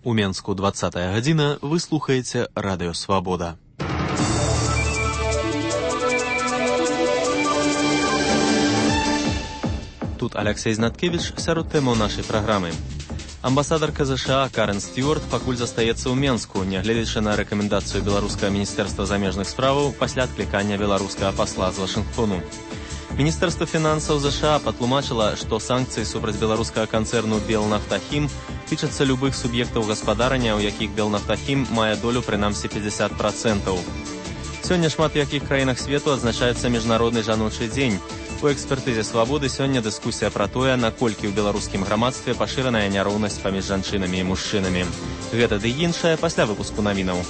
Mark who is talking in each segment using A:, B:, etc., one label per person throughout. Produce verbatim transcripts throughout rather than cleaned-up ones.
A: У Менску двадцатая гадзіна, вы слухаеце Радыё Свабода. Тут Алексей Знаткевич сярод тэмаў нашай праграмы. Амбасадарка ЗША Карен Стюарт пакуль застаецца ў Менску, нягледзячы на рэкамендацыю беларускага міністэрства замежных справаў пасля адклікання беларускага пасла з Вашынгтону. Міністэрства фінансаў ЗША патлумачыла, што санкцыі супраць беларускага канцэрну Белнафтахім тычацца любых суб'ектаў гаспадарання, у якіх Белнафтахім мае долю прынамсі пятьдесят процентаў. Сёння шмат у якіх краінах свету адзначаецца міжнародны жаночы дзень. У экспертызе «Свабоды» сёння дыскусія пра тое, наколькі ў беларускім грамадстве пашыраная няроўнасць паміж жанчынамі і мужчынамі. Гэта ды іншае пасля выпуску навінаў.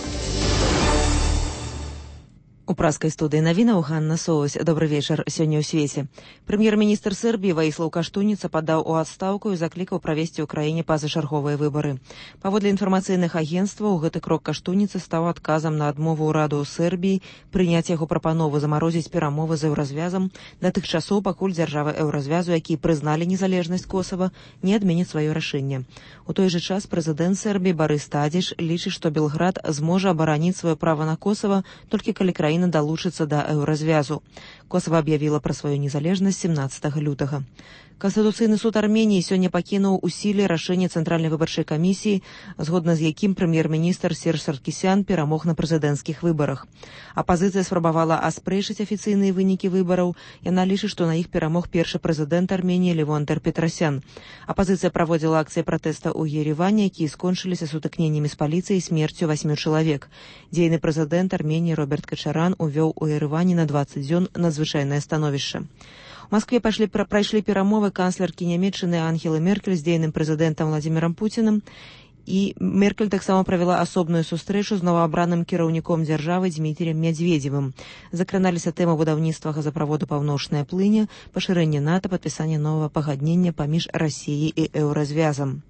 B: У праскай студыі навінаў Ганна Соўсь. Добры вечар. Сёння ў свеце. Прэм'ер-міністр Сербіі Ваіслаў Каштуніца падаў у адстаўку і заклікаў правесці ў краіне пазачарговыя выбары. Паводле інфармацыйных агенцтваў, гэты крок Каштуніцы стаў адказам на адмову ўраду ў Сербіі прыняць яго прапанову замарозіць перамовы з еўразвязам да тых часоў, пакуль дзяржавы еўразвязу, якія прызналі незалежнасць Косава, не адменяць сваё рашэнне. У той жа час прэзідэнт Сербіі Барыс Тадзіч лічыць, што Белград зможа абараніць сваё права на Косава толькі калі краіна далучыцца да еўразвязу. Косава аб'явіла пра сваю незалежнасць семнаццатага лютага. Канстытуцыйны суд Арменіі сёння пакінуў у сіле рашэнне Цэнтральнай выбарчай камісіі, згодна з якім прэм'ер-міністр Серж Саркісян перамог на прэзідэнцкіх выбарах. Апазіцыя спрабавала аспрэчыць афіцыйныя вынікі выбараў. Яна лічыць, што на іх перамог першы прэзідэнт Арменіі Левон Тер-Петросян. Апазіцыя праводзіла акцыі пратэста ў Ереване, якія скончыліся сутыкненнямі з паліцыяй і смерцю васьмі чалавек. Дзейны прэзідэнт Арменіі Роберт Качаран увёў у Ереване на дваццаць дзён надзвычайнае становішча. У Маскве пайшлі, прайшлі перамовы канцлеркі Нямецчыны Ангелы Меркель з дзейным прэзідэнтам Владзімірам Пуцінам, і Меркель таксама правяла асобную сустрэчу з новаабраным кіраўніком дзяржавы Дзмітріем Мядзведзевым. Закраналіся тэмы будаўніцтва газаправоду «Паўночная плыня», пашырэння НАТО, падпісання новага пагаднення паміж Расіяй і еўразвязам.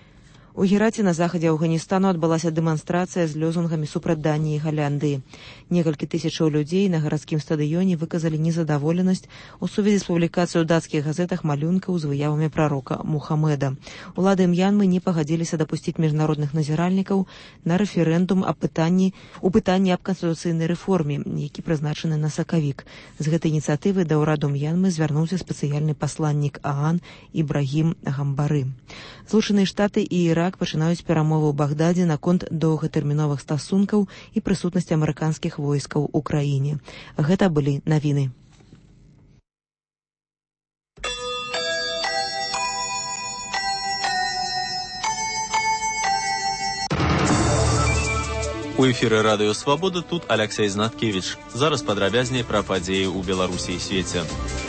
B: У Гераце на захадзе Афганістану адбылася дэманстрацыя з лёзунгамі супраць Даніі і Галяндыі. Некалькі тысячаў людзей на гарадскім стадыёне выказалі незадаволенасць у сувязі з публікацыяй у дацкіх газетах малюнкаў з выявамі прарока Мухаммеда. Улады М'янмы не пагадзіліся дапусціць міжнародных назіральнікаў на рэферэндум аб пытанні у пытанні аб канстытуцыйнай рэформе, які прызначаны на сакавік. З гэтай ініцыятывы да ўраду М'янмы звярнуўся спецыяльны пасланнік ААН Ібрагім Гамбары. Злучаныя Штаты і Ірак пачынаюць перамовы ў Багдадзе наконт доўгатэрміновых стасункаў і прысутнасці амерыканскіх войскаў у краіне. Гэта былі навіны.
A: У эфіры Радыё Свабода, тут Алексей Знаткевич. Зараз падрабязней пра падзеі ў Беларусі і свеце.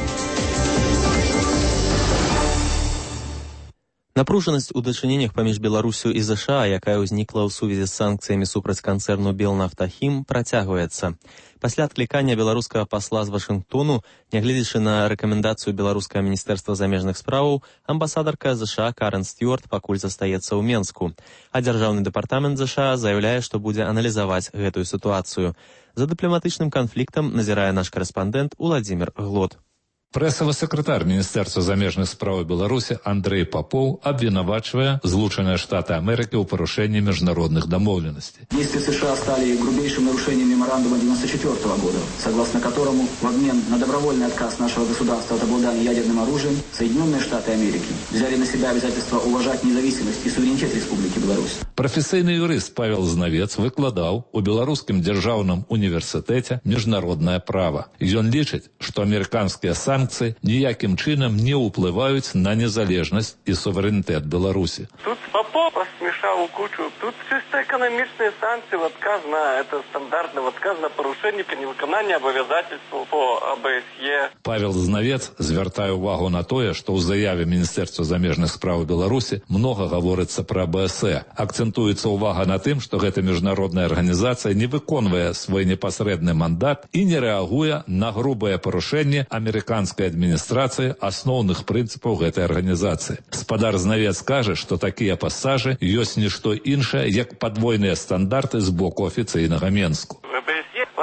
A: Напружанасць у дачыненнях паміж Беларусю і ЗША, якая ўзнікла ў сувязі з санкцыямі супраць канцэрну Белнафтахім, працягваецца. Пасля адклікання беларускага пасла з Вашынгтону, нягледзячы на рэкамендацыю беларускага міністэрства замежных справаў, амбасадарка ЗША Карен Стюарт пакуль застаецца ў Менску. А дзяржаўны дэпартамент ЗША заяўляе, што будзе аналізаваць гэтую сітуацыю. За дыпламатычным канфліктам назірае наш карэспандэнт Уладзімір Глот.
C: Прэсавы сакратар Міністэрства замежных справаў Беларусі Андрэй Попоў абвінавачвае Злучаныя Штаты Амерыкі ў парушэнні міжнародных дамоўленасцей.
D: Действия США стали грубейшим нарушением меморандума девяносто четвёртого года, согласно которому в обмен на добровольный отказ нашего государства от обладания ядерным оружием Соединенные Штаты Америки взяли на себя обязательство уважать независимость и суверенитет Республики Беларусь.
C: Прафесійны юрыст Павел Знавец выкладаў у Беларускім дзяржаўным універсітэце міжнароднае права. Ён лічыць, што амерыканскія санкцыі ніякім чынам не ўплываюць на незалежнасць і суверэнітэт Беларусі.
E: Тут Попов смешал кучу. Тут чисто экономичные санкции в отказ на это стандартный в отказ на порушение при невыконании обязательств по АБСЕ.
C: Павел Знавец звяртае увагу на тое, што ў заяве Міністэрства замежных справаў Беларусі многа гаворыцца пра АБСЕ. Акцэнтуецца ўвага на тым, што гэта міжнародная арганізацыя не выконвае свой непасрэдны мандат і не рэагуе на грубае парушэнне амерыканскай адміністрацыі асноўных прынцыпаў гэтай арганізацыі. Спадар Знавец кажа, што такія пасажы ёсць нішто іншае, як падвойныя стандарты з боку афіцыйнага Менску.
E: АБСЕ політика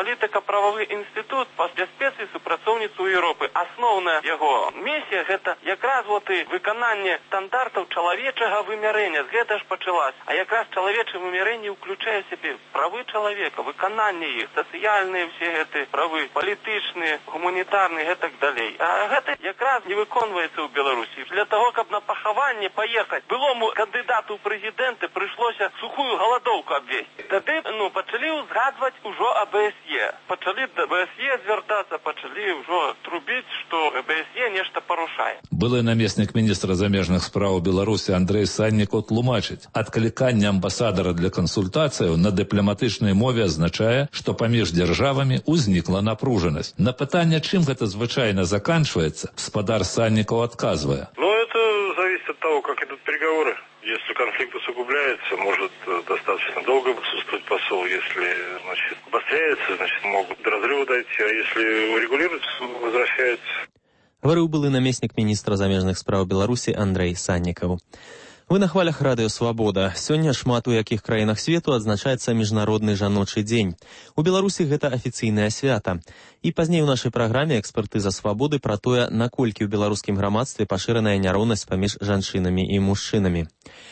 E: правовы інстытут па бяспецы і супрацоўніцтву Еўропы. Асноўная яго місія гэта якраз вот і выкананне стандартаў чалавечага вымярэння. З гэта ж пачалась. А якраз чалавечае вымярэнне ўключае сябе правы чалавека, выкананне іх, сацыяльныя ўсе гэты правы, палітычныя, гуманітарныя і так далей. А гэта якраз не выконваецца ў Беларусі. Для того, каб на пахаванне паехаць, былому кандыдату ў прэзідэнты прыйшлося сухую галадоўку абвесці. Тады, ну, пачалі узгадваць ужо АБСЕ. Пачалі да АБСЕ звяртацца, пачалі ўжо трубіць, што АБСЕ нешта парушае.
C: Былы намеснік міністра замежных спраў Беларусі Андрэй Саннікаў тлумачыць, адкліканне амбасадара для кансультацыяў на дыпламатычнай мове азначае, што паміж дзяржавамі ўзнікла напружанасць. На пытанне, чым гэта звычайна заканчваецца, гаспадар Саннікаў адказвае.
F: Ну, это зависит от того, как идут переговоры. Если конфликт усугубляется, может достаточно долго присутствовать посол. Если, значит, обостряется, значит, могут до разрыва дойти. А если урегулируется, возвращается.
A: Говорил былы намеснік міністра замежных спраў Беларусі Андрэй Саннікаў. Вы на хвалях радыё «Свабода». Сёння шмат у якіх краінах свету адзначаецца міжнародны жаночы дзень. У Беларусі гэта афіцыйнае свята. І пазней у нашай праграме «Экспертыза свабоды» пра тое, наколькі ў беларускім грамадстве пашыраная няроўнасць паміж жанчынамі і мужчынамі.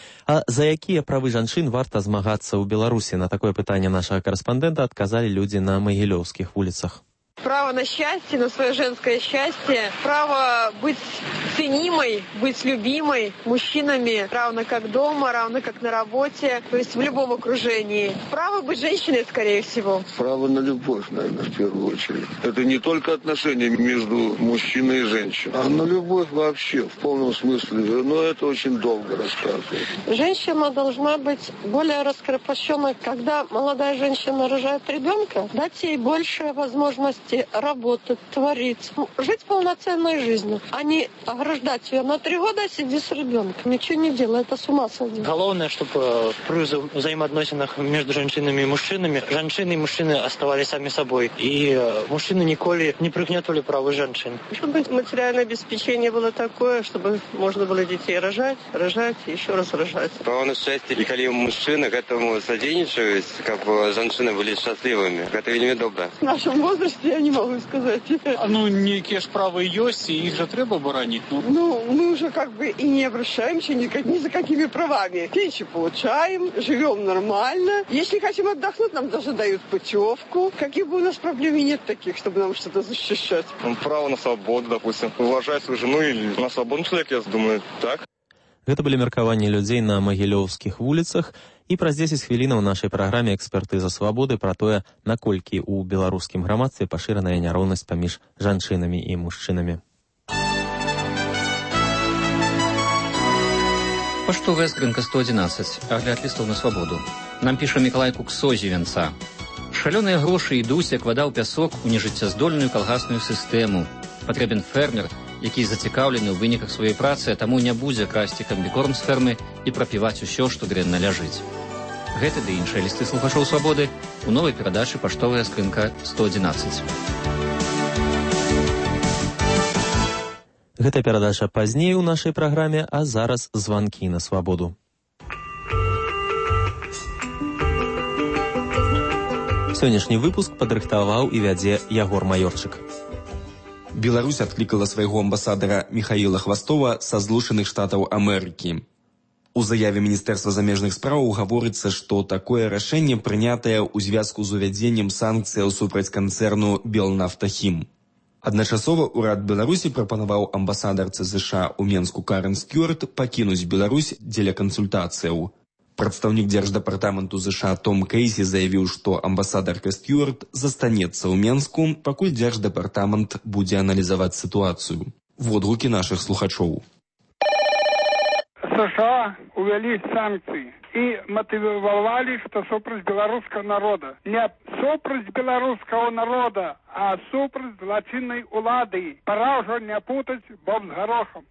A: А за якія правы жанчын варта змагацца ў Беларусі? На такое пытанне нашага карэспандэнта адказалі людзі на магілёўскіх вуліцах.
G: Право на счастье, на свое женское счастье, право быть ценимой, быть любимой мужчинами, равно как дома, равно как на работе, то есть в любом окружении. Право быть женщиной, скорее всего.
H: Право на любовь, наверное, в первую очередь. Это не только отношения между мужчиной и женщиной, а на любовь вообще, в полном смысле. Но это очень долго рассказывать.
G: Женщина должна быть более раскрепощенной. Когда молодая женщина рожает ребенка, дать ей больше возможностей работать, творить, жить полноценной жизнью, а не ограждать ее на три года, сиди с ребенком, ничего не делай, это с ума сойти.
I: Главное, чтобы при вза- взаимоотносинах между женщинами и мужчинами женщины и мужчины оставались сами собой, и мужчины николи не пригнетывали правы женщин.
G: Чтобы материальное обеспечение было такое, чтобы можно было детей рожать, рожать и еще раз рожать.
J: Право на счастье, и когда мужчины к этому содействуют, как бы женщины были счастливыми, это вельми добро.
G: В нашем возрасте я не могу сказать.
K: Ну, некие справы есть, и их же треба боронить. Ну.
G: ну, мы уже как бы и не обращаемся ни, ни за какими правами. Пенсию получаем, живем нормально. Если хотим отдохнуть, нам даже дают путевку. Каких бы у нас проблем и нет таких, чтобы нам что-то защищать.
J: Право на свободу, допустим. Уважать свою жену или на свободный человек, я думаю, так.
A: Гэта былі меркаванні людзей на магілёўскіх вуліцах, і праз дзесяць хвілінаў у нашай праграме «Экспертыза свабоды» пра тое, наколькі ў беларускім грамадстве пашыраная няроўнасць паміж жанчынамі і мужчынамі.
L: Паштовая скрынка сто одиннадцать. Агляд лістоў на свабоду. Нам піша Мікалай Куксо з Івенца. Шалёныя грошы ідуць, як вада ў пясок, у нежыццяздольную калгасную сістэму. Патрэбен фермер, які зацікаўлены ў выніках сваёй працы, а таму не будзе красці камбікорм з фермы і прапіваць усё, што дрэнна ляжыць. Гэты ды іншыя лісты слухачоў свабоды у новай перадачы «Паштовая скрынка сто одиннадцать».
A: Гэта перадача пазней у нашай праграме, а зараз званкі на свабоду. Сённяшні выпуск падрыхтаваў і вядзе Ягор Маёрчык.
M: Беларусь адклікала свайго амбасадара Михаила Хвастова са Злучаных Штатаў Амерыкі. У заяве Міністэрства замежных спраў гаворыцца, што такое рашэнне прынятае ў звязку з увядзеннем санкцыяў супраць канцэрну «Белнафтахім». Адначасова ўрад Беларусі прапанаваў амбасадарцы ЗША ў Менску Карен Стюарт пакінуць Беларусь дзеля кансультацыяў. Прадстаўнік дзярждэпартаменту ЗША Том Кейсі заявіў, што амбасадарка Стюарт застанецца ў Менску, пакуль дзярждэпартамент будзе аналізаваць сітуацыю. Водгукі нашых слухачоў.
N: США увялі санкцыі і матывавалі, што супраць беларускага народа. Не супраць беларускага народа, а супраць злачыннай улады. Пора ўжо не путаць боб з гарохам.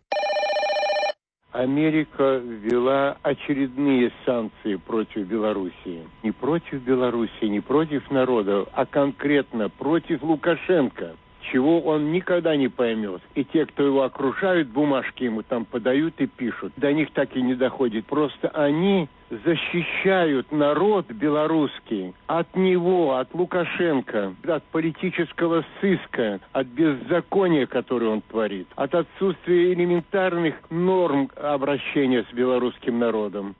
O: Америка ввела очередные санкции против Белоруссии. Не против Белоруссии, не против народа, а конкретно против Лукашенко. чего он никогда не поймет. И те, кто его окружают, бумажки ему там подают и пишут. До них так и не доходит. Просто они защищают народ белорусский от него, от Лукашенко, от политического сыска, от беззакония, которое он творит, от отсутствия элементарных норм обращения с белорусским народом.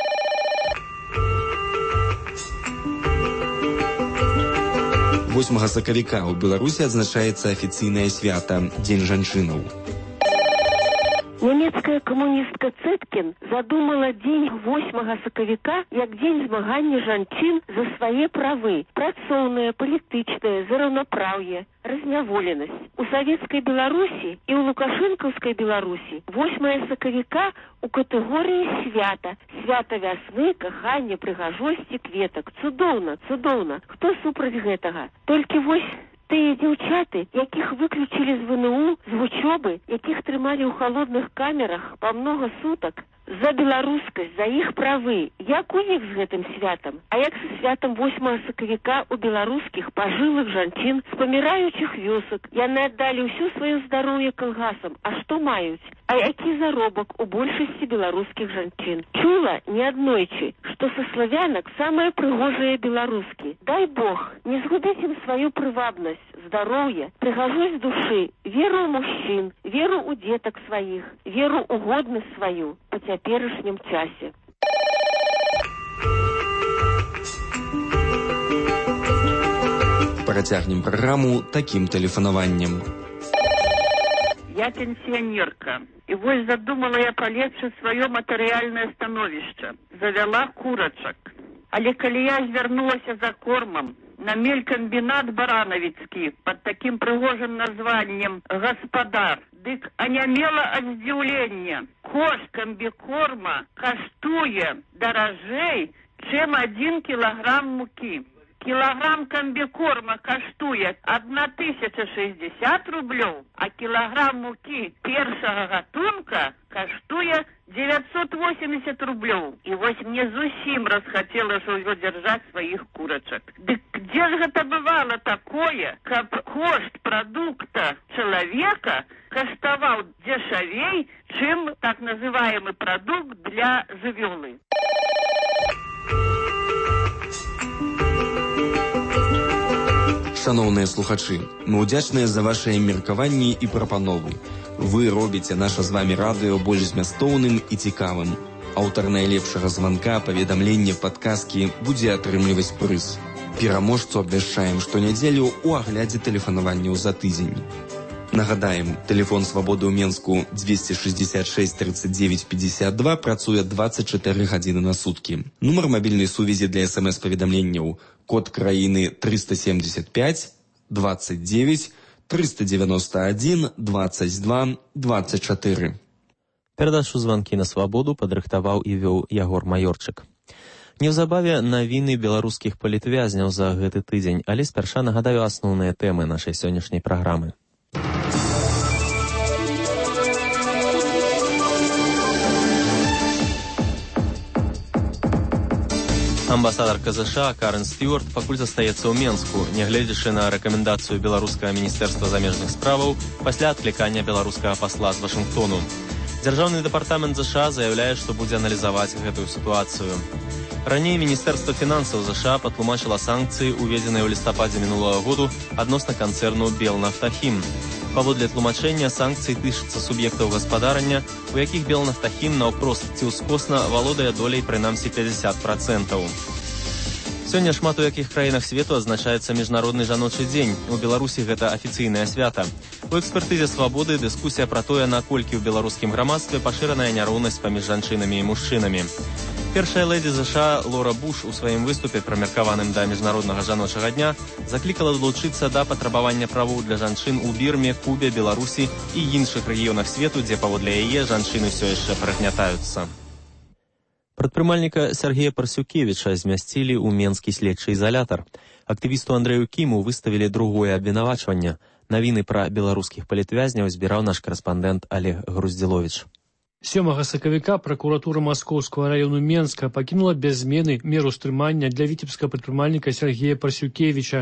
M: восьмага сакавіка ў Беларусі адзначаецца афіцыйнае свята Дзень жанчынаў.
P: Нямецкая камуністка Цэткін задумала дзень восьмага сакавіка як дзень змагання жанчын за свае правы, працоўныя, палітычныя, за раўнапраўе, разняволенасць. У савецкай Беларусі і ў лукашэнкаўскай Беларусі восьмага сакавіка у катэгорыі свята. Свята вясны, кахання, прыгажосці, кветак. Цудоўна, цудоўна. Хто супраць гэтага? Толькі вось тыя дзяўчаты, якіх выключылі з вэ эн у, з вучобы, якіх трымалі ў халодных камерах па многа сутак, за беларускасць, за іх правы. Як у іх з гэтым святам? А як са святам восьмага сакавіка у беларускіх пажылых жанчын з паміраючых вёсак? Яны аддалі ўсё сваё здароўе калгасам. А што маюць? А які заробак у большасці беларускіх жанчын? Чула неаднойчы, што са славянак самыя прыгожыя беларускі. Дай Бог, не згубіць ім сваю прывабнасць, здароўе, прыгажосць душы, веру ў мужчын, веру ў дзетак сваіх, веру ў годнасць сваю па цяперашнім часе.
M: Працягнем праграму такім тэлефанаваннем.
Q: Я пенсионерка. И вот задумала я полепшить свое материальное становище. Завела курочек. Але коли я звернулась за кормом на мелькомбинат Барановицкий под таким пригожим названием «Господар», дык онямела от здивления. Кошт комбикорма коштуе дорожей, чем один килограмм муки. Килограмм комбикорма коштуе одна тысяча шестьдесят рублей, а килограмм муки першого гатунка коштуе девятьсот восемьдесят рублей. И вот мне зусім расхотелось уже держать своих курочек. Дык где же это бывало такое, как кошт продукта человека коштовал дешевей, чем так называемый продукт для живёлы?
M: Шановныя слухачы, мы ўдзячныя за вашыя меркаванні і прапановы. Вы робіце наша з вамі радыё больш змястоўным і цікавым. Аўтар найлепшага званка, паведамлення, падказкі будзе атрымліваць прыз. Пераможцу абвяшчаем штонядзелю ў аглядзе тэлефанаванняў за тыдзень. Нагадаем, тэлефон свабоды ў Менску двести шестьдесят шесть тридцать девять пятьдесят два працуе двадцать четыре гадзіны на суткі. Нумар мабільнай сувязі для смс-паведамленняў код краіны триста семьдесят пять двадцать девять триста девяносто один двадцать два двадцать четыре.
A: Перадачу «Званкі на свабоду» падрыхтаваў і вёў Ягор Маёрчык. Неўзабаве навіны беларускіх палітвязняў за гэты тыдзень, але спярша нагадаю асноўныя тэмы нашай сённяшняй праграмы. Амбасадар КЗШ Карен Стюарт пакуль застаецца ў Менску, нягледзячы на рэкамендацыю беларускага міністэрства замежных справаў пасля адклікання беларускага пасла з Вашынгтону. Дзяржаўны дэпартамент ЗША заяўляе, што будзе аналізаваць гэтую сітуацыю. Раней Міністэрства фінансаў ЗША патлумачыла санкцыі, уведзеныя ў лістападзе мінулага году адносна канцэрну «Белнафтахім». Паводле тлумачэння, санкцыі тычацца суб'ектаў гаспадарання, у якіх «Белнафтахім» наўпрост ці ўскосна валодае долей прынамсі пятьдесят процентов. Сёння шмат у якіх краінах свету адзначаецца міжнародны жаночы дзень. У Беларусі гэта афіцыйнае свята. У экспертызе «Свабоды» дыскусія пра тое, наколькі ў беларускім грамадстве пашыраная няроўнасць паміж жанчынамі і мужчынамі. Першая лэдзі ЗША Лора Буш у сваім выступе, прымеркаваным да міжнароднага жаночага дня, заклікала далучыцца да патрабавання правоў для жанчын у Бірме, Кубе, Беларусі і іншых рэгіёнах свету, дзе паводле яе жанчыны ўсё яшчэ прыгнятаюцца. Прадпрымальніка Сергея Парсюкевіча змясцілі ў менскі следчы ізалятар. Актывісту Андрэю Кіму выставілі другое абвінавачванне. Навіны пра беларускіх палітвязняў збіраў наш карэспандэнт Олег Груздзіловіч.
R: сёмага сакавіка пракуратура Маскоўскага раёну Менска пакінула без змены меру стрымання для віцебскага прадпрымальніка Сергея Парсюкевіча.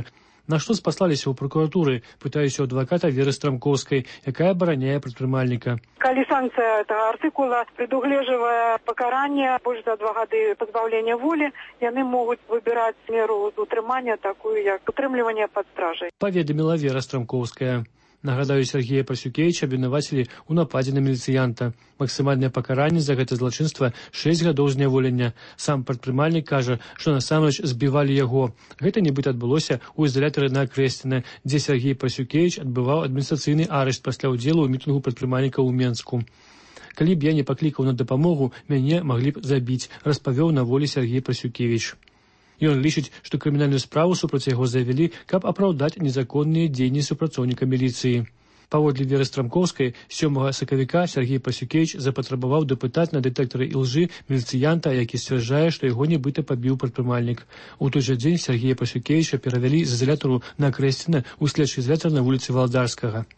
R: На што спаслаліся ў прокуратуры, пытаюся у адваката Веры Страмкоўскай, якая абараняе прадпрымальніка.
S: Калі санкцыя этого артыкула прадугледжвае пакаранне больш за два гады пазбаўлення волі, яны могуць выбіраць меру утрымання такую, як утрымліванне пад стражай.
R: Паведаміла Вера Страмкоўская. Нагадаю, Сергея Пасюкевіча абвінавацілі ў нападзе на міліцыянта. Максімальнае пакаранне за гэта злачынства шэсць гадоў зняволення. Сам прадпрымальнік кажа, што насамрэч збівалі яго. Гэта нібыта адбылося ў ізалятары на Акрэсціна, дзе Сергей Пасюкевіч адбываў адміністрацыйны арышт пасля ўдзелу ў мітынгу прадпрымальніка ў Менску. Калі б я не паклікаў на дапамогу, мяне маглі б забіць, распавёў на волі Сергей Пасюкевіч. Ён лічыць, што крымінальную справу супраць яго завялі, каб апраўдаць незаконныя дзеянні супрацоўніка міліцыі. Паводле Веры Страмкоўскай, сёмага сакавіка Сергей Пасюкевіч запатрабаваў дапытаць на дэтэктары ілжы міліцыянта, які сцвярджае, што яго нібыта пабіў прадпрымальнік. У той жа дзень Сергея Пасюкевіча перавялі з ізалятару на Акрэсціна ў следчы ізалятар на вуліцы Валдарскага.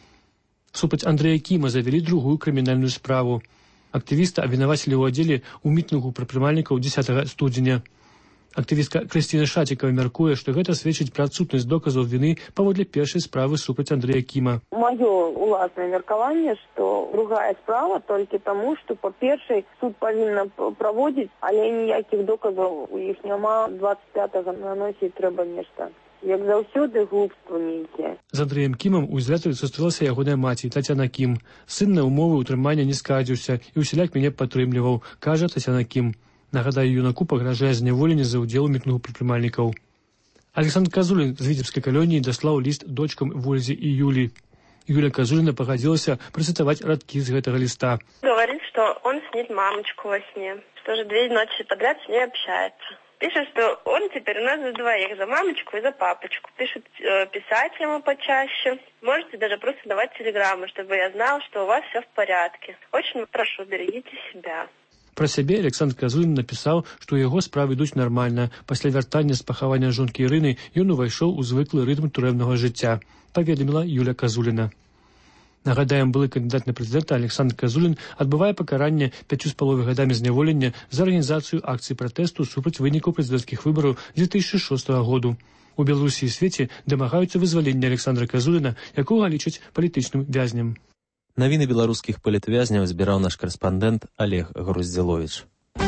R: Супраць Андрэя Кіма завялі другую крымінальную справу. Актывіста абвінавацілі ў аддзеле ў мітынгу прадпрымальнікаў дзесятага студзеня. Актывістка Крысціна Шацікава мяркуе, што гэта сведчыць пра адсутнасць доказаў віны паводле першай справы супраць Андрэя Кіма.
T: Маё уласнае меркаванне, што другая справа толькі таму, што па першай суд павінна праводзіць, але ніякіх доказаў у іх няма. дваццаць пятага наносіць трэба нешта. Як заўсёды глупства нейкія.
R: З Андрэем Кімам у ізалятары сустрэлася ягоная маці Тацяна Кім. Сын на ўмовы ўтрымання не скардзіўся і ўсяляк мяне падтрымліваў, кажа Тацяна Кім. Нагадаю, юнаку пагражае зняволенне за ўдзел у мітынгу прадпрымальнікаў. Александр Казулін з Віцебскай калоніі даслаў ліст дочкам Вользе і Юлі. Юля Казуліна пагадзілася працытаваць радкі з гэтага ліста.
U: Говорит, что он снит мамочку во сне, что же две ночи подряд с ней общается. Пишет, что он теперь у нас за двоих, за мамочку и за папочку. Пишет, э, писать ему почаще. Можете даже просто давать телеграммы, чтобы я знал, что у вас все в порядке. Очень прошу, берегите себя.
R: Пра сябе Александр Казулін напісаў, што ў яго справы ідуць нармальна. Пасля вяртання з пахавання жонкі Ірыны ён увайшоў у звыклы рытм турэмнага жыцця, паведаміла Юля Казуліна. Нагадаем, былы кандыдат на прэзідэнта Александр Казулін адбывае пакаранне пяццю з паловай гадамі зняволення за арганізацыю акцыі пратэсту супраць вынікаў прэзідэнцкіх выбараў дзве тысячы шостага году. У Беларусі і свеце дамагаюцца вызвалення Александра Казуліна, якога лічаць палітычным вязнем.
A: Навіны беларускіх палітвязняў збіраў наш карэспандэнт Олег Груздзіловіч.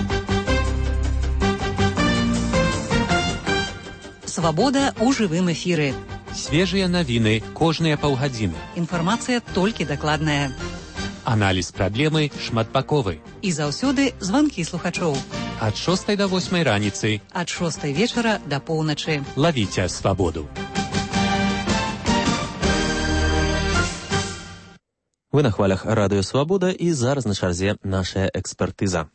V: Свабода ў жывым эфіры.
W: Свежыя навіны кожныя паўгадзіны.
V: Інфармацыя толькі дакладная.
W: Аналіз праблемы шматбаковы.
V: І заўсёды званкі слухачоў.
W: Ад шостай да восьмай раніцы.
V: Ад шостай вечара да поўначы.
W: Лавіце свабоду.
A: Вы на хвалях радыё «Свабода» і зараз на чарзе нашая экспертыза.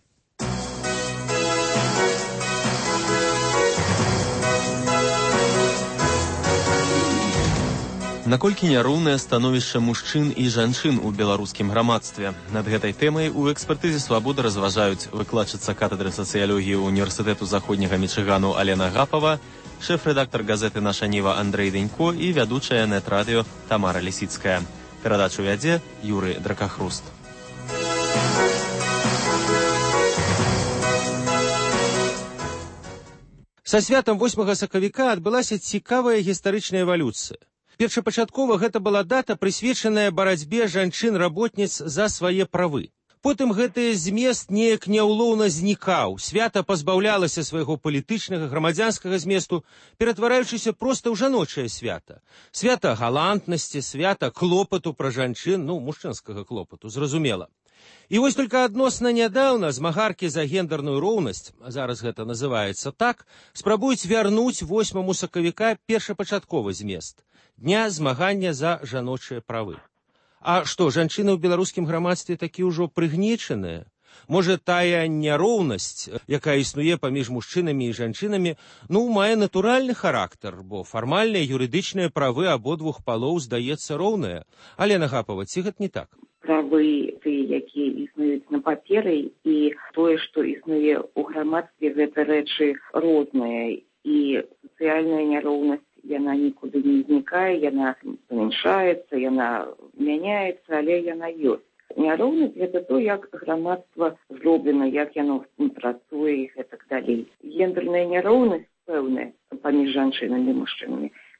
A: Наколькі няроўнае становішча мужчын і жанчын у беларускім грамадстве? Над гэтай тэмай у экспертызе «Свабода» разважаюць выкладчыца катедры сацыялогіі універсітэту заходняга Мічыгану Алена Гапава, шэф-рэдактар газеты «Наша Ніва» Андрэй Дэнько і вядучая нет-радыё Тамара Лісіцкая. Перадачу вядзе Юрый Дракахруст.
X: Са святам восьмага сакавіка адбылася цікавая гістарычная эвалюцыя. Першапачаткова гэта была дата, прысвечаная барацьбе жанчын-работніц за свае правы. Потым гэты змест неяк няўлоўна знікаў, свята пазбаўлялася свайго палітычнага, грамадзянскага зместу, ператвараючыся проста ў жаночае свята. Свята галантнасці, свята клопату пра жанчын, ну, мужчынскага клопату, зразумела. І вось толькі адносна нядаўна змагаркі за гендерную роўнасць, а зараз гэта называецца так, спрабуюць вярнуць восьмаму сакавіка першапачатковы змест – дня змагання за жаночыя правы. А што, жанчыны ў беларускім грамадстве такі ўжо прыгнечаныя? Можа, тая няроўнасць, якая існуе паміж мужчынамі і жанчынамі, ну, мае натуральны характар, бо фармальныя юрыдычныя правы абодвух палоў, здаецца, роўныя. Алена Гапава, ці гэта не так?
Y: Правы, тыя, якія існуюць на паперы, і тое, што існуе ў грамадстве, гэта рэчы розныя, і сацыяльная няроўнасць, яна нікуды не знікае, яна зменшаецца, яна мяняецца, але яна ёсць. Няроўнасць – гэта то, як грамадства зроблена, як яно працуе і гэтак далей. Гендерная няроўнасць пэўная паміж жанчынамі і мужчынамі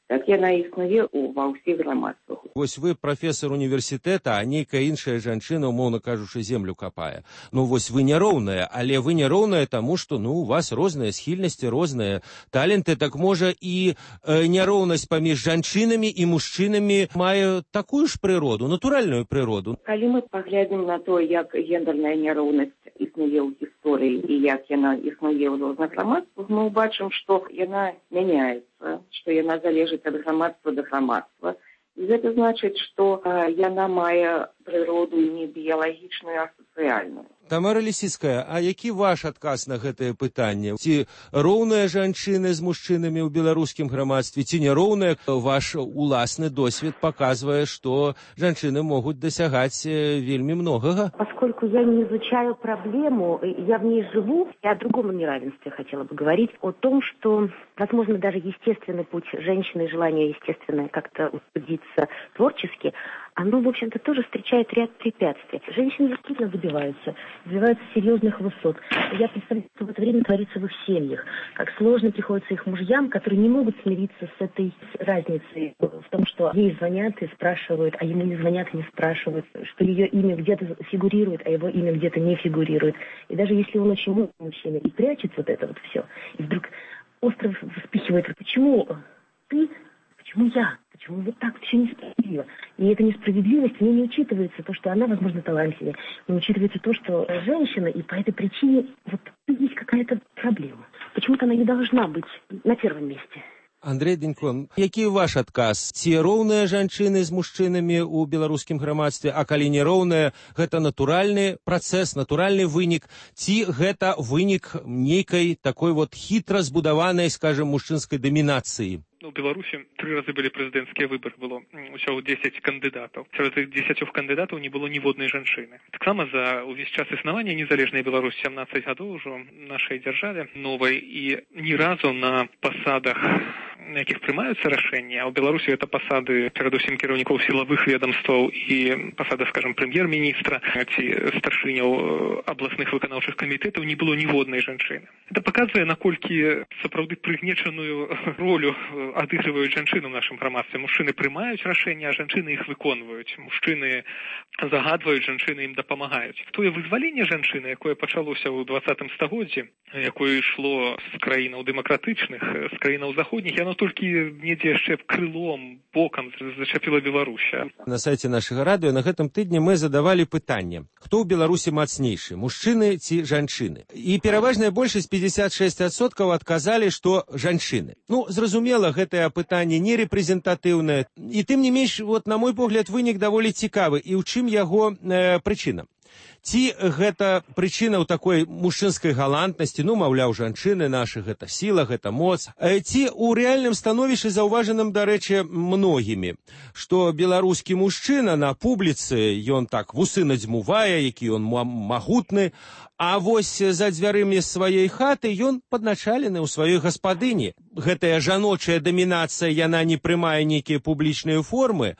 Y: так яна існуе ва ўсіх грамадствах.
X: Вось вы прафесар універсітэта, а нейкая іншая жанчына, умоўна кажучы, землю капае. Ну вось вы няроўная, але вы няроўная таму, што ну у вас розныя схільнасці, розныя таленты, так можа і э, няроўнасць паміж жанчынамі і мужчынамі мае такую ж прыроду, натуральную прыроду.
Y: Калі мы паглядзім на то, як гендерная няроўнасць існуе ў гісторыі і як яна існуе ў розных грамадствах, мы ўбачым, што яна мяняецца, што яна залежыць ад грамадства да грамадства. І гэта значыць, што э, яна мае прыроду не біялагічную, а сацыяльную.
X: Тамара Лісіцкая, а які ваш адказ на гэтае пытанне? Ці роўныя жанчыны з мужчынамі ў беларускім грамадстве, ці няроўныя? Ваш уласны досвед показывае, што жанчыны могуць дасягаць вельмі многага.
B: Поскольку я не изучаю проблему, я в ней живу, я о другом неравенстве хотела бы говорить, о том, что, возможно, даже естественный путь женщины, желание естественное как-то удиться творчески, оно, в общем-то, тоже встречает ряд препятствий. Женщины действительно добиваются, добиваются серьезных высот. Я представляю, что в это время творится в их семьях, как сложно приходится их мужьям, которые не могут смириться с этой разницей в том, что ей звонят и спрашивают, а ему не звонят и не спрашивают, что ее имя где-то фигурирует, а его имя где-то не фигурирует. И даже если он очень умный мужчина и прячет вот это вот все, и вдруг остро вспыхивает, почему ты, почему я? Почему вот так все несправедливо? И эта несправедливость, в ней не учитывается то, что она, возможно, талантливее, не учитывается то, что женщина, и по этой причине вот есть какая-то проблема. Почему-то она не должна быть на первом месте.
X: Андрей Денько, які ваш адказ? Ці роўныя жанчыны з мужчынамі ў беларускім грамадстве, а калі не роўныя, гэта натуральны працэс, натуральны вынік, ці гэта вынік нейкай такой вот хітра збудаванай, скажем, мужчынскай дамінацыі?
C: Ну, в Беларусі три рази были президентские выборы, было усього десять кандидатов. Серед цих десятьох кандидатов не было ніводної жанчыны. Так само за увесь час існування незалежної Беларусі, сямнадцять гадоў ужо нашей державе новой, і ні разу на посадах, на якіх приймаються рашення, а в Беларусі это посады передусім кіраўнікоў силовых ведомстваў і посада, скажем, прем'єр-міністра ці старшыняў обласных выканаўчых камітэтаў не было ніводнай жанчыны. Это показывае, наколькі сапраўды прыгнечаную ролю адыгрываюць жанчыны ў нашым грамадстве. Мужчыны прымаюць рашэнні, а жанчыны іх выконваюць. Мужчыны загадваюць, жанчыны ім дапамагаюць. Тое вызваленне жанчыны, якое пачалося ў двадцатым стагоддзі, якое ішло з краінаў дэмакратычных, з краінаў заходніх, яно толькі недзе яшчэ крылом, бокам зачапіла Беларусь.
X: На сайце нашага радыё на гэтым тыдні мы задавалі пытанне: хто ў Беларусі мацнейшы, мужчыны ці жанчыны? І пераважная большасць, пятьдесят шесть процентов, адказалі, што жанчыны. Ну, зразумела, гэтае пытанне не рэпрэзентатыўнае. І тым не менш, вот, на мой погляд, вынік даволі цікавы. І ў чым яго э, прычына? Ці гэта прычына ў такой мужчынскай галантнасці, ну, маўляў, жанчыны нашы, гэта сіла, гэта моц, ці ў рэальным становішчы, заўважаным, дарэчы, многімі, што беларускі мужчына на публіцы, ён так вусы надзьмувае, які ён магутны, а вось за дзвярымі сваёй хаты ён падначалены ў сваёй гаспадыні. Гэтая жаночая дамінацыя, яна не прымае нейкія публічныя формы,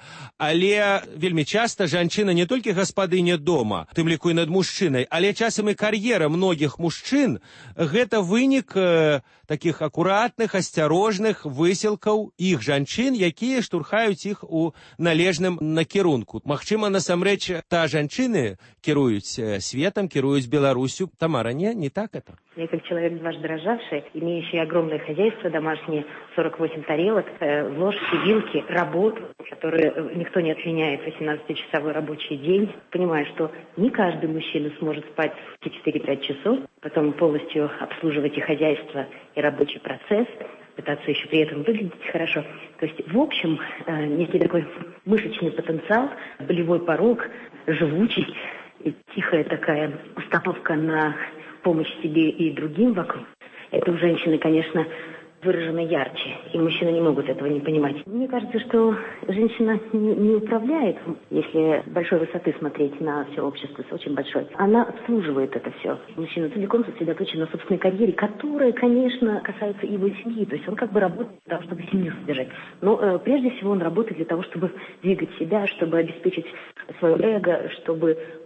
X: але вельмі часта жанчына не толькі гаспадыня дома, тым ліку і над мужчынай, але часам і кар'ера многіх мужчын – гэта вынік э, такіх акуратных, асцярожных высілкаў іх жанчын, якія штурхаюць іх у належным накірунку. Магчыма, насамрэч, та жанчыны кіруюць светом, кіруюць Беларусю. Тамара, не, не так это?
B: Я как человек дважды рожавший, имеющий огромное хозяйство домашнее, сорок восемь тарелок, ложки, вилки, работу, которую никто не отменяет, восемнадцатичасовой рабочий день, понимаю, что не каждый мужчина сможет спать четыре-пять часов, потом полностью обслуживать и хозяйство, и рабочий процесс, пытаться еще при этом выглядеть хорошо. То есть, в общем, некий такой мышечный потенциал, болевой порог, живучесть, и тихая такая установка на помощь себе и другим вокруг. Это у женщины, конечно, выражено ярче, и мужчины не могут этого не понимать. Мне кажется, что женщина не, не управляет, если с большой высоты смотреть на все общество, с очень большой. Она обслуживает это все. Мужчина целиком сосредоточен на собственной карьере, которая, конечно, касается его семьи. То есть он как бы работает для того, чтобы семью содержать. Но э, прежде всего он работает для того, чтобы двигать себя, чтобы обеспечить свое эго, чтобы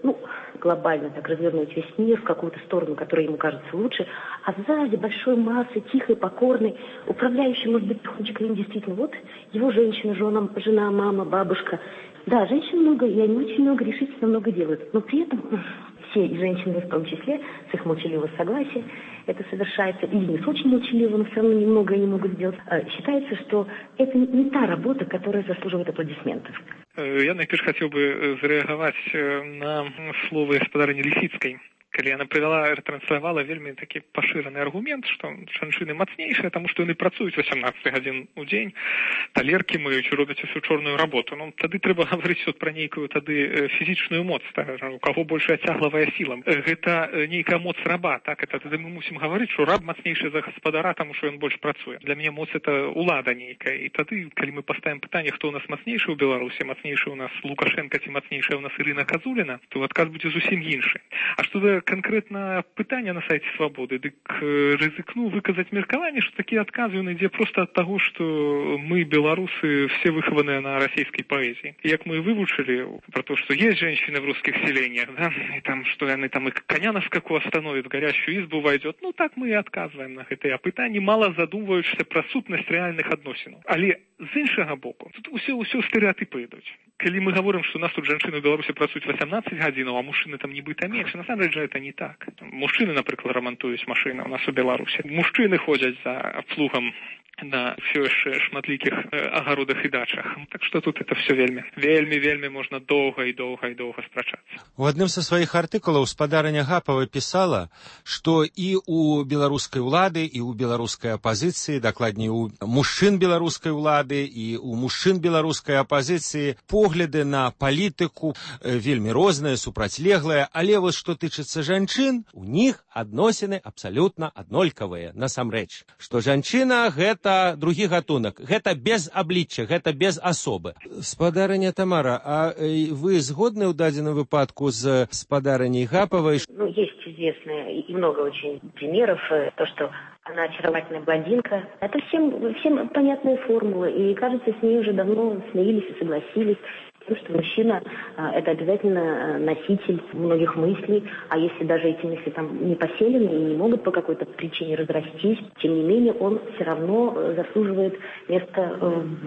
B: ну, глобально так развернуть весь мир в какую-то сторону, которая ему кажется лучше, а сзади большой массы, тихой, покорной, управляющей, может быть, тихонечко им действительно, вот его женщина, жена, жена, мама, бабушка. Да, женщин много, и они очень много, решительно много делают, но при этом все, и женщины в том числе, с их молчаливого согласия, это совершается, или не с очень молчаливого, но все равно немного они могут сделать. Считается, что это не та работа, которая заслуживает аплодисментов.
C: Я найперш хотел бы зареагировать на слово господарыні Лисицкой. Калі яна прывяла, ретранслявала вельмі такі пашыраны аргумент, што жанчыны мацнейшыя, таму што яны працуюць васямнаццаць гадзін у дзень, талеркі мыюць, робяць усю чорную работу. Ну, тады трэба гаварыць тут пра нейкую тады фізічную моц, так, у каго большая цяглавая сіла. Гэта нейкая моц раба, так, это тады мы мусім гаварыць, што раб мацнейшы за гаспадара, таму што ён больш працуе. Для мяне моц это улада нейкая. І тады, калі мы паставім пытанне, хто у нас мацнейшы ў Беларусі, мацнейшы у нас Лукашенко ці мацнейшая у нас Ірына Казуліна, то адказ будзе зусім іншы. А што да конкретно пытання на сайте Свободы, дык рызыкну выказаць меркаванне, што такі адказ ён ідзе проста ад таго, што мы, беларусы, все выхаваныя на расійскай паэзіі. Як мы вывучылі про то, что есть женщины в русских селениях, да, и там, что они там и коня на скаку остановят, в горящую избу войдет, ну так мы и отказываем на гэтыя пытанні, мало задумваючыся пра сутнасць рэальных адносінаў. Але з іншага боку, тут усё, усё стэрэатыпы ідуць. Калі мы говорим, что у нас тут женщины в Беларуси працуюць васямнаццаць гадзінаў, а мужчыны там нібыта менш, насамрэч жа это не так. Мужчыны, напрыклад, рамантуюць машыны у нас у Беларусі. Мужчыны ходзяць за плугам на все яшчэ шматлікіх агародах і дачах. Так што тут это все вельмі, вельмі, вельмі можна доўга і доўга і доўга спрачацца.
X: У адным са сваіх артыкулаў спадарыня Гапава пісала, што і у беларускай улады, і ў беларускай апазіцыі, дакладней у мужчын беларускай улады, і у мужчын беларускай апазіцыі погляды на палітыку вельмі розныя, супрацьлеглыя, але вось што тычыцца жанчын, у них адносіны абсалютна аднолькавыя, насамрэч. Што жанчына гэта гэта другі гатунак, гэта без аблічча, гэта без асобы. Спадарыня Тамара, а вы згодны ў дадзеным выпадку з спадарыней Гапавай?
B: Ну, есть известные и много очень примеров, то, что она очаровательная блондинка. Это всем, всем понятные формулы, и, кажется, с ней уже давно смирились и согласились. Потому что мужчина а, это обязательно носитель многих мыслей, а если даже эти мысли там не поселены и не могут по какой-то причине разрастись, тем не менее он все равно заслуживает места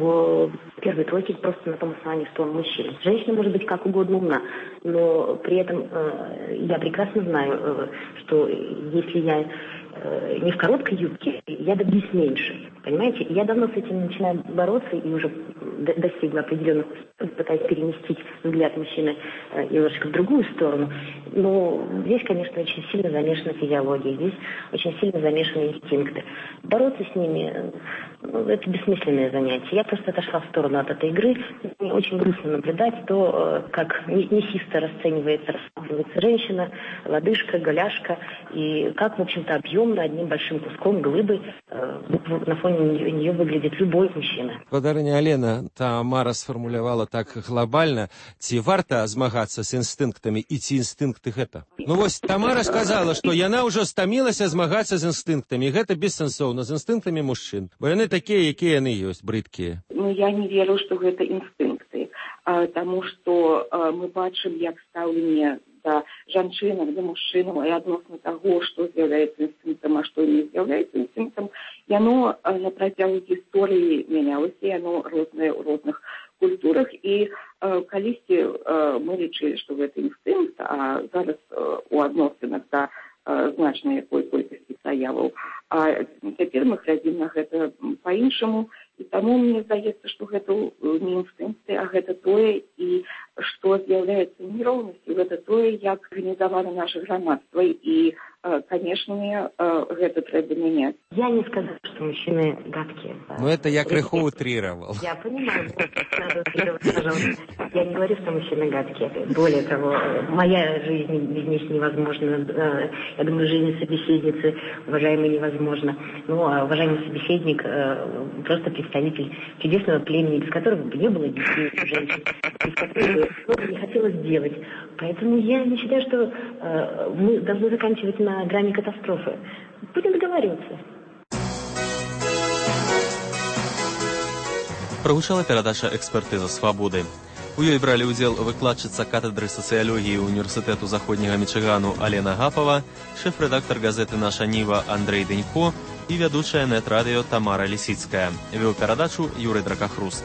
B: в первой тройке просто на том основании, что он мужчина. Женщина может быть как угодно умна, но при этом э, я прекрасно знаю, э, что если я э, не в короткой юбке, я добьюсь меньше. Понимаете? Я давно с этим начинаю бороться и уже достигла определенных, пытаюсь переместить взгляд мужчины немножко в другую сторону. Но здесь, конечно, очень сильно замешана физиология, здесь очень сильно замешаны инстинкты. Бороться с ними, ну, это бессмысленное занятие. Я просто отошла в сторону от этой игры. Мне очень грустно наблюдать то, как мясисто расценивается, расценивается женщина, лодыжка, голяшка, и как, в общем-то, объемно, одним большим куском, глыбой на фоне нее, нее выглядит любой мужчина.
X: Спадарыня Алена, Тамара сфармулявала так глобальна, ці варта змагацца з інстынктамі і ці інстынкты гэта? Ну вось Тамара сказала, што яна ўжо стамілася змагацца з інстынктамі, гэта бессэнсоўна, з інстынктамі мужчын, бо яны такія, якія яны ёсць, брыдкія.
Y: Ну я не веру, што гэта інстынкты, а, таму што а, мы бачым, як стаўленне да жанчынам, да мужчынам і адносна таго, што з'яўляецца інстынктам, а што не з'яўляецца інстынктам, яно а, на працягу гісторыі мянялася, яно рознае ў розных культурах, і э, калісьці э, мы лічылі, што гэта інстынкт, а зараз э, у адносінах да э, значнай якой колькасці заяваў. А цяпер мы глядзім на гэта па-іншаму, і таму мне здаецца, што гэта не інстынкты, а гэта тое, і што з'яўляецца нероўнасцю, гэта тое, як арганізавана наша грамадства, і, э, конечно, э, гэта трэба мяняць.
B: Я не сказала, что мужчины гадкие.
X: Ну, это я крыху утрировал.
B: Я понимаю, надо утрировать, пожалуйста. Я не говорю, что мужчины гадкие. Более того, моя жизнь без них невозможна. Я думаю, жизнь собеседницы, уважаемой, невозможна. Ну, а уважаемый собеседник просто представитель чудесного племени, без которого бы не было детей, женщин, без которого много не хотелось делать. Поэтому я не считаю, что э, мы должны заканчивать на грани катастрофы. Будем договариваться.
A: Прагучала перадача экспертызы «Свабоды». У ёй бралі ўдзел выкладчыца катедры сацыялогіі універсітэту заходняга Мічыгану Алена Гапава, шэф-рэдактар газеты «Наша Ніва» Андрэй Дэнько і вядучая нет-радыё Тамара Лісіцкая. Вёў перадачу Юрый Дракахруст.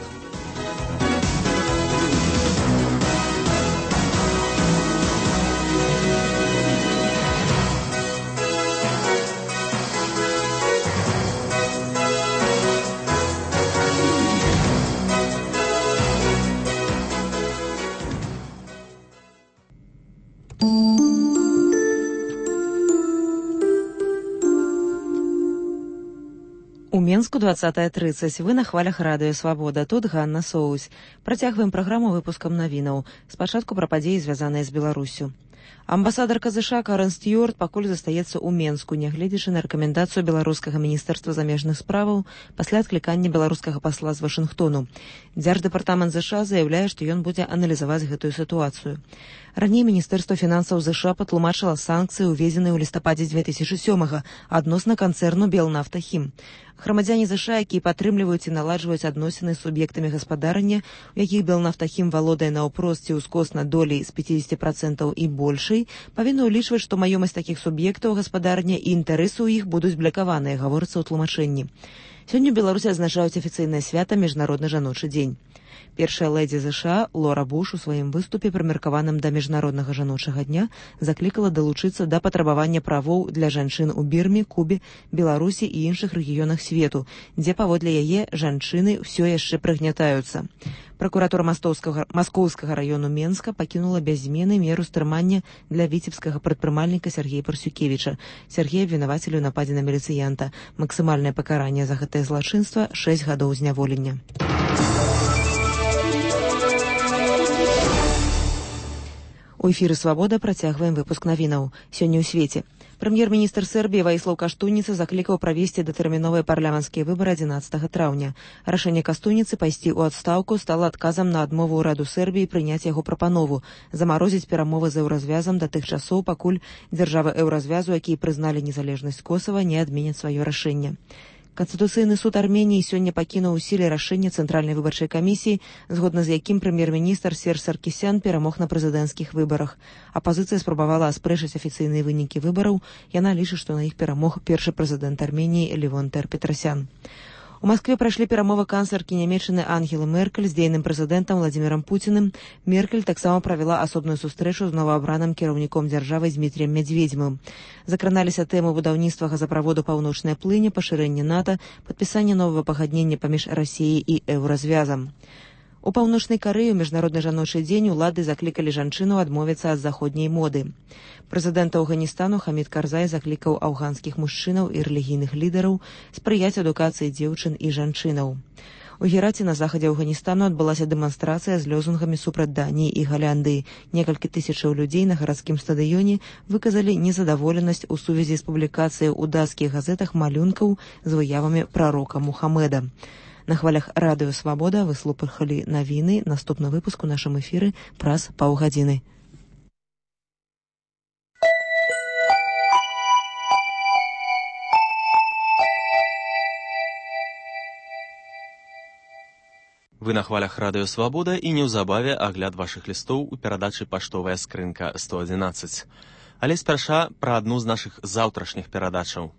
D: У Менску двадцатая тридцать. Вы на хвалях радыё Свабода. Тут Ганна Соусь. Працягваем праграму выпускам навінаў. Спачатку пра падзеі, звязаныя з Беларусю. Амбасадарка ЗША Карен Стюарт пакуль застаецца ў Менску, нягледзячы на рэкамендацыю беларускага міністэрства замежных справаў пасля адклікання беларускага пасла з Вашынгтону. Дзярждэпартамент ЗША заяўляе, што ён будзе аналізаваць гэтую сітуацыю. Раней міністэрства фінансаў ЗША патлумачыла санкцыі, уведзеныя ў лістападзе две тысячи сёмага адносна канцэрну Белнафтахім. Грамадзяне ЗША, якія падтрымліваюць і наладжваюць адносіны з суб'ектамі гаспадарання, у якіх Белнафтахім валодае наўпрост ці ўскосна долей з пятьдесят процентов і большай, павінны ўлічваць, што маёмасць такіх суб'ектаў гаспадарання і інтарэсы ў іх будуць блакаваныя, гаворыцца ў тлумачэнні. Сёння ў Беларусі адзначаюць афіцыйнае свята Міжнародны жаночы дзень. Першая лэдзі ЗША Лора Буш у сваім выступе, прымеркаваным да Міжнароднага жаночага дня, заклікала далучыцца да патрабавання правоў для жанчын у Бірме, Кубе, Беларусі і іншых рэгіёнах свету, дзе паводле яе жанчыны ўсё яшчэ прыгнятаюцца. Пракуратура Маскоўскага раёну Менска пакінула без змены меру стрымання для віцебскага прадпрымальніка Сергея Парсюкевіча. Сергея абвінавацілі ў нападзе на міліцыянта. Максімальнае пакаранне за гэтае злачынства шэсць гадоў зняволення. У эфіры «Свабода» працягваем выпуск навінаў. Сёння ў свеце. Прэм'ер-міністр Сербіі Ваіслаў Каштуніца заклікаў правесці датэрміновыя парламенцкія выбары адзінаццатага траўня. Рашэнне Каштуніцы пайсці ў адстаўку стала адказам на адмову ўраду Сербіі прыняць яго прапанову, замарозіць перамовы з еўразвязам да тых часоў, пакуль дзяржавы еўразвязу, якія прызналі незалежнасць Косава, не адменяць сваё рашэнне. Канстытуцыйны суд Арменіі сёння пакінуў у сіле рашэнне Цэнтральнай выбарчай камісіі, згодна з якім прэм'ер-міністр Серж Саркісян перамог на прэзідэнцкіх выбарах. Апазіцыя спрабавала аспрэчыць афіцыйныя вынікі выбараў. Яна лічыць, што на іх перамог першы прэзідэнт Арменіі Левон Тер-Петросян. У Маскве прайшлі перамовы канцлеркі Нямецчыны Ангелы Меркель з дзейным прэзідэнтам Владзімірам Пуціным. Меркель таксама правяла асобную сустрэчу з новаабраным кіраўніком дзяржавы Дмітріем Мядзведзевым. Закраналіся тэмы будаўніцтва газаправоду паўночнай плыні, пашырэння НАТО, падпісання новага пагаднення паміж Расіяй і еўразвязам. У Паўночнай Карэі ў Міжнародны жаночы дзень улады заклікалі жанчыну адмовіцца ад заходняй моды. Прэзідэнт Афганістану Хамід Карзай заклікаў афганскіх мужчынаў і рэлігійных лідараў спрыяць адукацыі дзеўчын і жанчынаў. У Гераце на захадзе Афганістану адбылася дэманстрацыя з лёзунгамі супраць Даніі і Галандыі. Некалькі тысячаў людзей на гарадскім стадыёне выказалі незадаволенасць у сувязі з публікацыяй у дацкіх газетах малюнкаў з выявамі прарока Мухаммеда. На хвалях радыё Свабода вы слухалі навіны. Наступны выпуск у нашым эфіры праз паўгадзіны.
A: Вы на хвалях радыё Свабода і неўзабаве агляд вашых лістоў у перадачы «Паштовая скрынка сто адзінаццаць». Але спярша пра адну з нашых заўтрашніх перадачаў.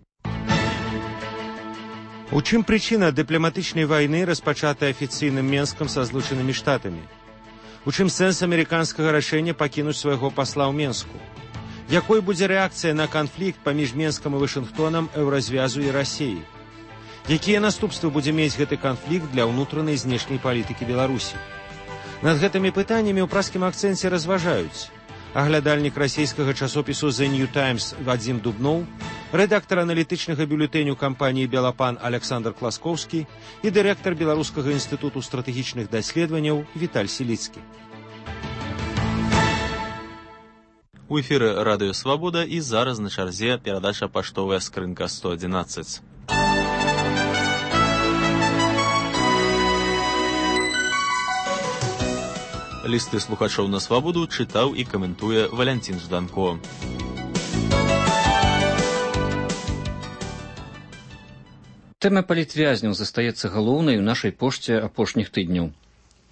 X: У чым прычына дыпламатычнай вайны, распачатай афіцыйным Менскам са Злучанымі Штатамі? У чым сэнс амерыканскага рашэння пакінуць свайго пасла ў Менску? Якой будзе рэакцыя на канфлікт паміж Менскам і Вашынгтонам, еўразвязу і Расіяй? Якія наступствы будзе мець гэты канфлікт для ўнутранай і знешняй палітыкі Беларусі? Над гэтымі пытаннямі ў праскім акцэнце разважаюць аглядальнік расійскага часопісу «The New Times» Вадзім Дубноў, рэдактар аналітычнага бюлетэню кампаніі «Белапан» Александр Класкоўскі і дырэктар Беларускага інстытуту стратэгічных даследаванняў Віталь Сіліцкі.
A: У эфіры радыё Свабода і зараз на чарзе перадача «Паштовая скрынка сто адзінаццаць». Лісты слухачоў на Свабоду чытаў і каментуе Валянцін Жданко.
L: Тэма палітвязняў застаецца галоўнай у нашай пошце апошніх тыдняў.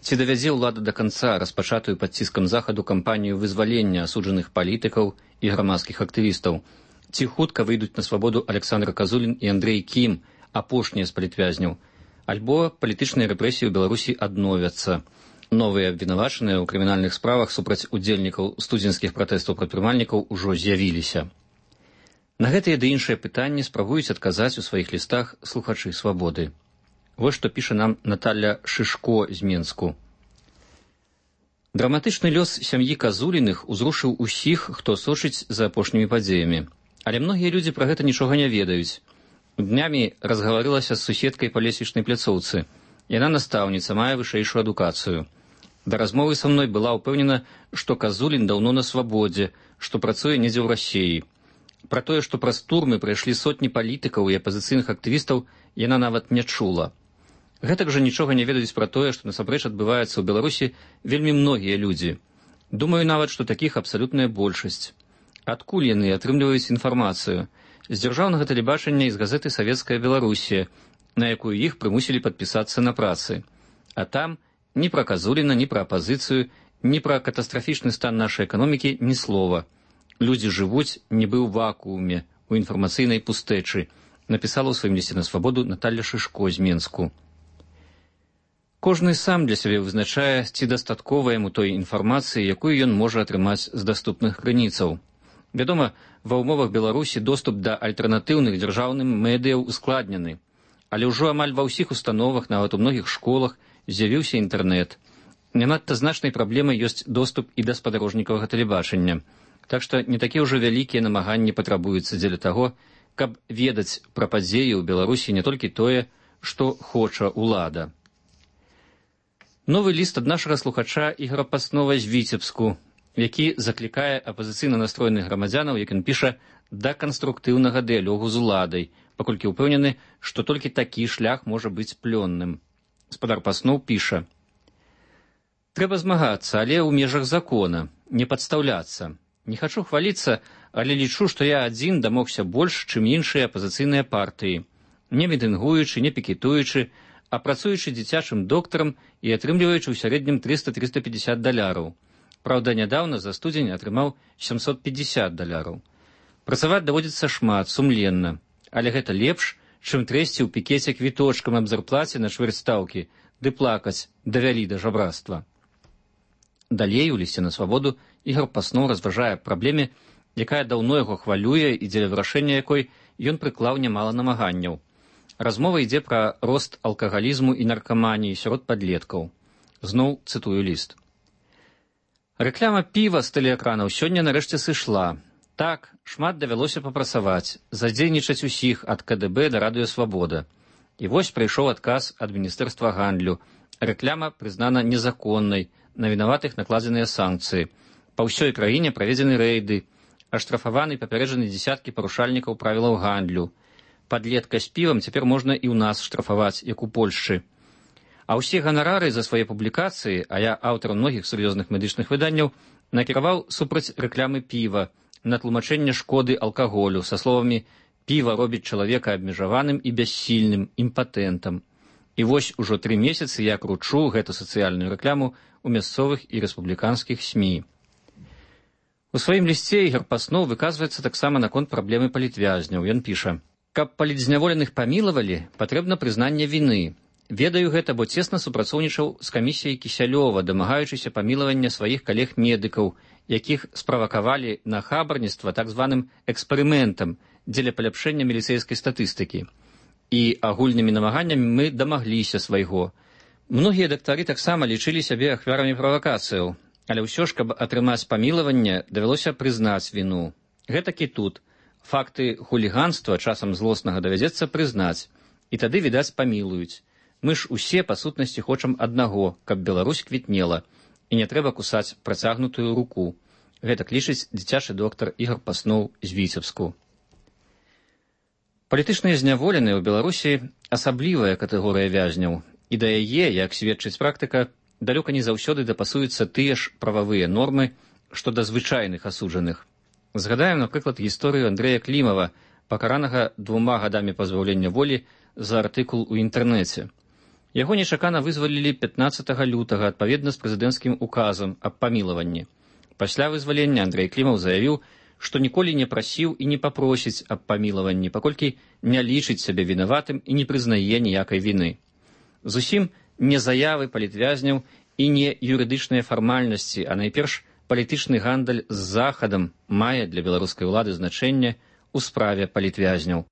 L: Ці давядзе ўлада да канца распачатую пад ціскам захаду кампанію вызвалення асуджаных палітыкаў і грамадскіх актывістаў? Ці хутка выйдуць на свабоду Александр Казулін і Андрей Кім, апошнія з палітвязняў? Альбо палітычныя рэпрэсіі ў Беларусі адновяцца? Новыя абвінавачаныя ў крымінальных справах супраць удзельнікаў студзенскіх пратэстаў прадпрымальнікаў ужо з'явіліся. На гэтыя ды іншыя пытанні спрабуюць адказаць у сваіх лістах слухачы свабоды. Вось што піша нам Наталья Шишко з Менску. Драматычны лёс сям'і Казуліных узрушыў усіх, хто сочыць за апошнімі падзеямі. Але многія людзі пра гэта нічога не ведаюць. Днямі разгаварылася з суседкай па лесвічнай пляцоўцы. Яна настаўніца, мае вышэйшую адукацыю. Да размовы са мной была ўпэўнена, што Казулін даўно на свабодзе, што працуе недзе ў Расіі. Пра тое, што праз турмы прайшлі сотні палітыкаў і апазіцыйных актывістаў, яна нават не чула. Гэтак жа нічога не ведаюць пра тое, што насамрэч адбываецца ў Беларусі вельмі многія людзі. Думаю нават, што такіх абсалютная большасць. Адкуль яны атрымліваюць інфармацыю? З дзяржаўнага тэлебачання і з газеты «Савецкая Беларусія», на якую іх прымусілі падпісацца на працы. А там ні пра Казуліна, ні пра апазіцыю, ні пра катастрафічны стан нашай эканомікі ні слова. Людзі жывуць нібы ў вакууме, у інфармацыйнай пустэчы, напісала ў сваім лісце на свабоду Наталья Шишко з Менску. Кожны сам для сябе вызначае, ці дастаткова яму той інфармацыі, якую ён можа атрымаць з даступных крыніцаў. Вядома, ва ўмовах Беларусі доступ да альтэрнатыўных дзяржаўным медыяў ускладнены. Але ўжо амаль ва ўсіх установах, нават у многіх школах, з'явіўся інтэрнэт. Не надта значнай праблемай ёсць доступ і да спадарожнікавага тэлебачання. Так што не такія ўжо вялікія намаганні патрабуюцца дзеля таго, каб ведаць пра падзеі ў Беларусі не толькі тое, што хоча ўлада. Новы ліст ад нашага слухача Ігора Паснова з Віцебску, які заклікае апазіцыйна настроеных грамадзянаў, як ён піша, да канструктыўнага дыялогу з уладай, паколькі ўпэўнены, што толькі такі шлях можа быць плённым. Спадар Паснов піша: «Трэба змагацца, але ў межах закона, не падстаўляцца. Не хачу хваліцца, але лічу, што я адзін дамогся больш, чым іншыя апазіцыйныя партыі, не мітынгуючы, не пікетуючы, а працуючы дзіцячым доктарам і атрымліваючы ў сярэднім трыста - трыста пятьдесят даляраў. Праўда, нядаўна за студзень атрымаў сямсот пятьдесят даляраў. Працаваць даводзіцца шмат, сумленна, але гэта лепш, чым трэсці ў пікеце квіточкам аб зарплаце на чвэрць стаўкі, ды плакаць давялі да жабрацтва». Далей у лісце на свабоду Ігор Паснов разважае праблеме, якая даўно яго хвалюе і дзеля вырашэння якой ён прыклаў нямала намаганняў. Размова ідзе пра рост алкагалізму і наркаманіі сярод падлеткаў. Зноў цытую ліст. «Рэкляма піва з тэлеэкранаў сёння нарэшце сышла. Так, шмат давялося папрацаваць, задзейнічаць усіх ад ка дэ бэ да радыё Свабода. І вось прыйшоў адказ ад Міністэрства гандлю. Рэкляма прызнана незаконнай, на вінаватых накладзеныя санкцыі. Па ўсёй краіне праведзены рэйды, аштрафаваны і папярэджаны дзесяткі парушальнікаў правілаў гандлю. Падлетка з півам цяпер можна і ў нас штрафаваць, як у Польшчы. А ўсе ганарары за свае публікацыі, а я аўтар многіх сур'ёзных медычных выданняў, накіраваў супраць рэклямы піва, на тлумачэнне шкоды алкаголю, са словамі «піва робіць чалавека абмежаваным і бяссільным, імпатэнтам». І вось ужо тры месяцы я кручу гэту сацыяльную рэкляму ў мясцовых і рэспубліканскіх СМІ. У сваім лісце Ігор Паснов выказваецца таксама наконт праблемы палітвязняў. Ён піша: «Каб палітзняволеных памілавалі, патрэбна прызнанне віны. Ведаю гэта, бо цесна супрацоўнічаў з камісіяй Кісялёва, дамагаючыся памілавання сваіх калег-медыкаў, якіх справакавалі на хабарніцтва так званым эксперыментам дзеля паляпшэння міліцэйскай статыстыкі. І агульнымі намаганнямі мы дамагліся свайго. Многія дактары таксама лічылі сябе ахвярамі правакацыяў, але ўсё ж, каб атрымаць памілаванне, давялося прызнаць віну. Гэтак і тут. Факты хуліганства часам злоснага давядзецца прызнаць, і тады, відаць, памілуюць. Мы ж усе, па сутнасці, хочам аднаго, каб Беларусь квітнела, і не трэба кусаць працягнутую руку. Гэтак лічыць дзіцячы доктар Ігор Паснов з Віцебску. Палітычныя зняволеныя ў Беларусі асаблівая катэгорыя вязняў, і да яе, як сведчыць практыка, далёка не заўсёды дапасуюцца тыя ж прававыя нормы, што да звычайных асуджаных. Згадаем, напрыклад, гісторыю Андрэя Клімава, пакаранага двума гадамі пазбаўлення волі за артыкул у інтэрнэце. Яго нечакана вызвалілі пятнаццатага лютага адпаведна з прэзідэнцкім указам аб памілаванні. Пасля вызвалення Андрэй Клімаў заявіў, што ніколі не прасіў і не папросіць аб памілаванні, паколькі не лічыць сябе вінаватым і не прызнае ніякай віны. Зусім не заявы палітвязняў і не юрыдычныя фармальнасці, а найперш палітычны гандаль з Захадам мае для беларускай улады значэнне ў справе палітвязняў.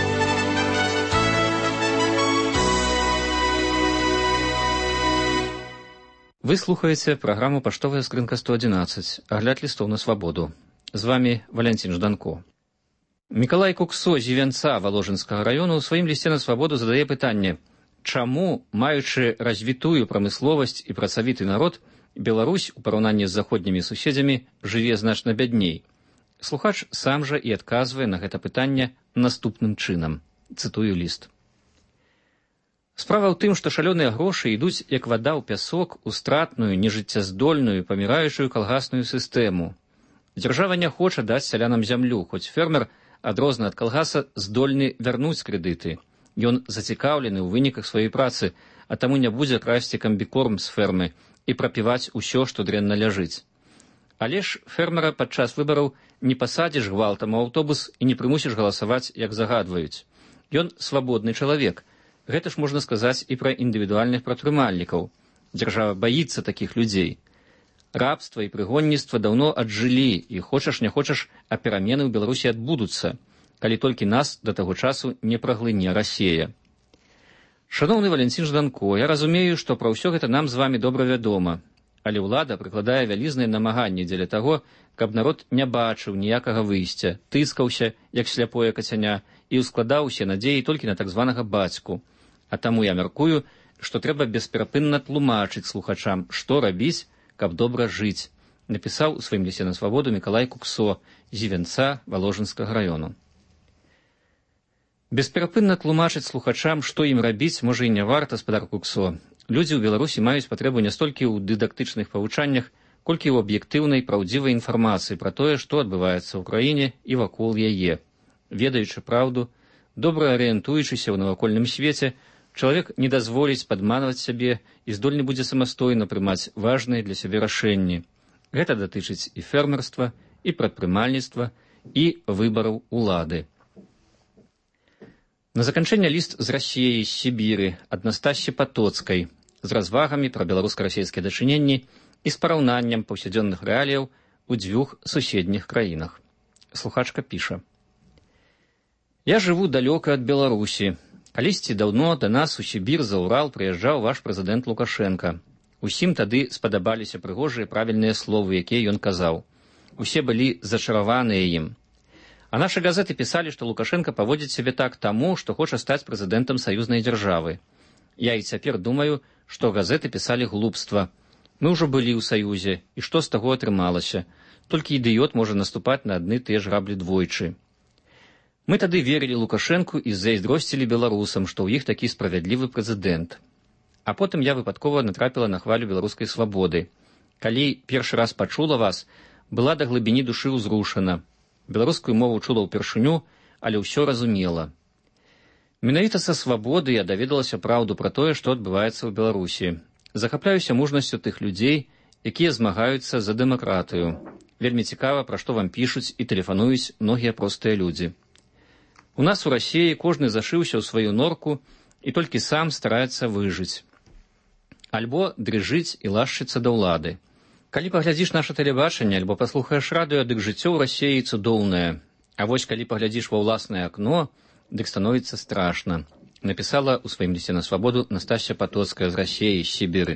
L: Вы слухаеце праграму «Паштовая скрынка сто адзінаццаць», агляд лістоў на свабоду. З вами Валянцін Жданко. Мікалай Куксо з Івянца Валожынскага раёну ў сваім лісце на свабоду задае пытанне: чаму, маючы развітую прамысловасць і працавіты народ, Беларусь у параўнанні з заходнімі суседзямі жыве значна бядней? Слухач сам жа і адказвае на гэта пытанне наступным чынам. Цытую ліст. Справа ў тым, што шалёныя грошы ідуць як вада ў пясок у стратную, нежыццяздольную, паміраючую калгасную сістэму. Дзяржава не хоча даць сялянам зямлю, хоць фермер, адрозна ад калгаса, здольны вярнуць крэдыты. Ён зацікаўлены ў выніках сваёй працы, а таму не будзе красці камбікорм з фермы і прапіваць усё, што дрэнна ляжыць. Але ж фермера падчас выбараў не пасадзіш гвалтам у аўтобус і не прымусіш галасаваць, як загадваюць. Ён свабодны чалавек. Гэта ж можна сказаць і пра індывідуальных прадпрымальнікаў. Дзяржава баіцца такіх людзей. Рабства і прыгонніцтва даўно аджылі, і хочаш не хочаш, а перамены ў Беларусі адбудуцца, калі толькі нас да таго часу не праглыне Расія. Шаноўны Валянцін Жданко, я разумею, што пра ўсё гэта нам з вамі добра вядома, але ўлада прыкладае вялізныя намаганні дзеля таго, каб народ не бачыў ніякага выйсця, тыскаўся, як сляпое кацяня, і ўскладаў усе надзеі толькі на так званага бацьку. А таму я мяркую, што трэба бесперапынна тлумачыць слухачам, што рабіць, каб добра жыць, напісаў у сваім лісце на свабоду Мікалай Куксо з Івянца Валожынскага раёну. Бесперапынна тлумачыць слухачам, што ім рабіць, можа і не варта, спадар Куксо. Людзі ў Беларусі маюць патрэбу не столькі ў дыдактычных павучаннях, колькі ў аб'ектыўнай праўдзівай інфармацыі пра тое, што адбываецца ў краіне і вакол яе. Ведаючы праўду, добра арыентуючыся ў навакольным свеце, чалавек не дазволіць падманваць сябе і здольны будзе самастойна прымаць важныя для сябе рашэнні. Гэта датычыць і фермерства, і прадпрымальніцтва, і выбараў улады. На заканчэнне ліст з Расіі, з Сібіры, ад Настасі Патоцкай, з развагамі пра беларуска-расейскія дачыненні і з параўнаннем паўсядзённых рэаліяў у дзвюх суседніх краінах. Слухачка піша: «Я жыву далёка ад Беларусі. Калісьці даўно да нас у Сібір за Урал прыязджаў ваш прэзідэнт Лукашенка. Усім тады спадабаліся прыгожыя правільныя словы, якія ён казаў. Усе былі зачараваныя ім. А нашы газеты пісалі, што Лукашенка паводзіць сябе так таму, што хоча стаць прэзідэнтам саюзнай дзяржавы. Я і цяпер думаю, што газеты пісалі глупства. Мы ўжо былі ў саюзе, і што з таго атрымалася? Толькі ідыёт можа наступаць на адны тыя ж граблі двойчы. Мы тады верылі Лукашэнку і зайздросцілі беларусам, што ў іх такі справядлівы прэзідэнт. А потым я выпадкова натрапіла на хвалю беларускай свабоды. Калі першы раз пачула вас, была да глыбіні душы ўзрушана. Беларускую мову чула ўпершыню, але ўсё разумела. Менавіта са свабоды я даведалася праўду пра тое, што адбываецца ў Беларусі. Захапляюся мужнасцю тых людзей, якія змагаюцца за дэмакратыю. Вельмі цікава, пра што вам пішуць і тэлефануюць многія простыя людзі. У нас у Расіі кожны зашыўся ў сваю норку і толькі сам стараецца выжыць. Альбо дрыжыць і лашчыцца да ўлады. Калі паглядзіш наша тэлебачанне, альбо паслухаеш радыё, дык жыццё ў Расіі цудоўнае. А вось калі паглядзіш ва ўласнае акно, дык становіцца страшна. Напісала ў сваім лісце на свабоду Настасья Патоцкая з Расіі, з Сібіры.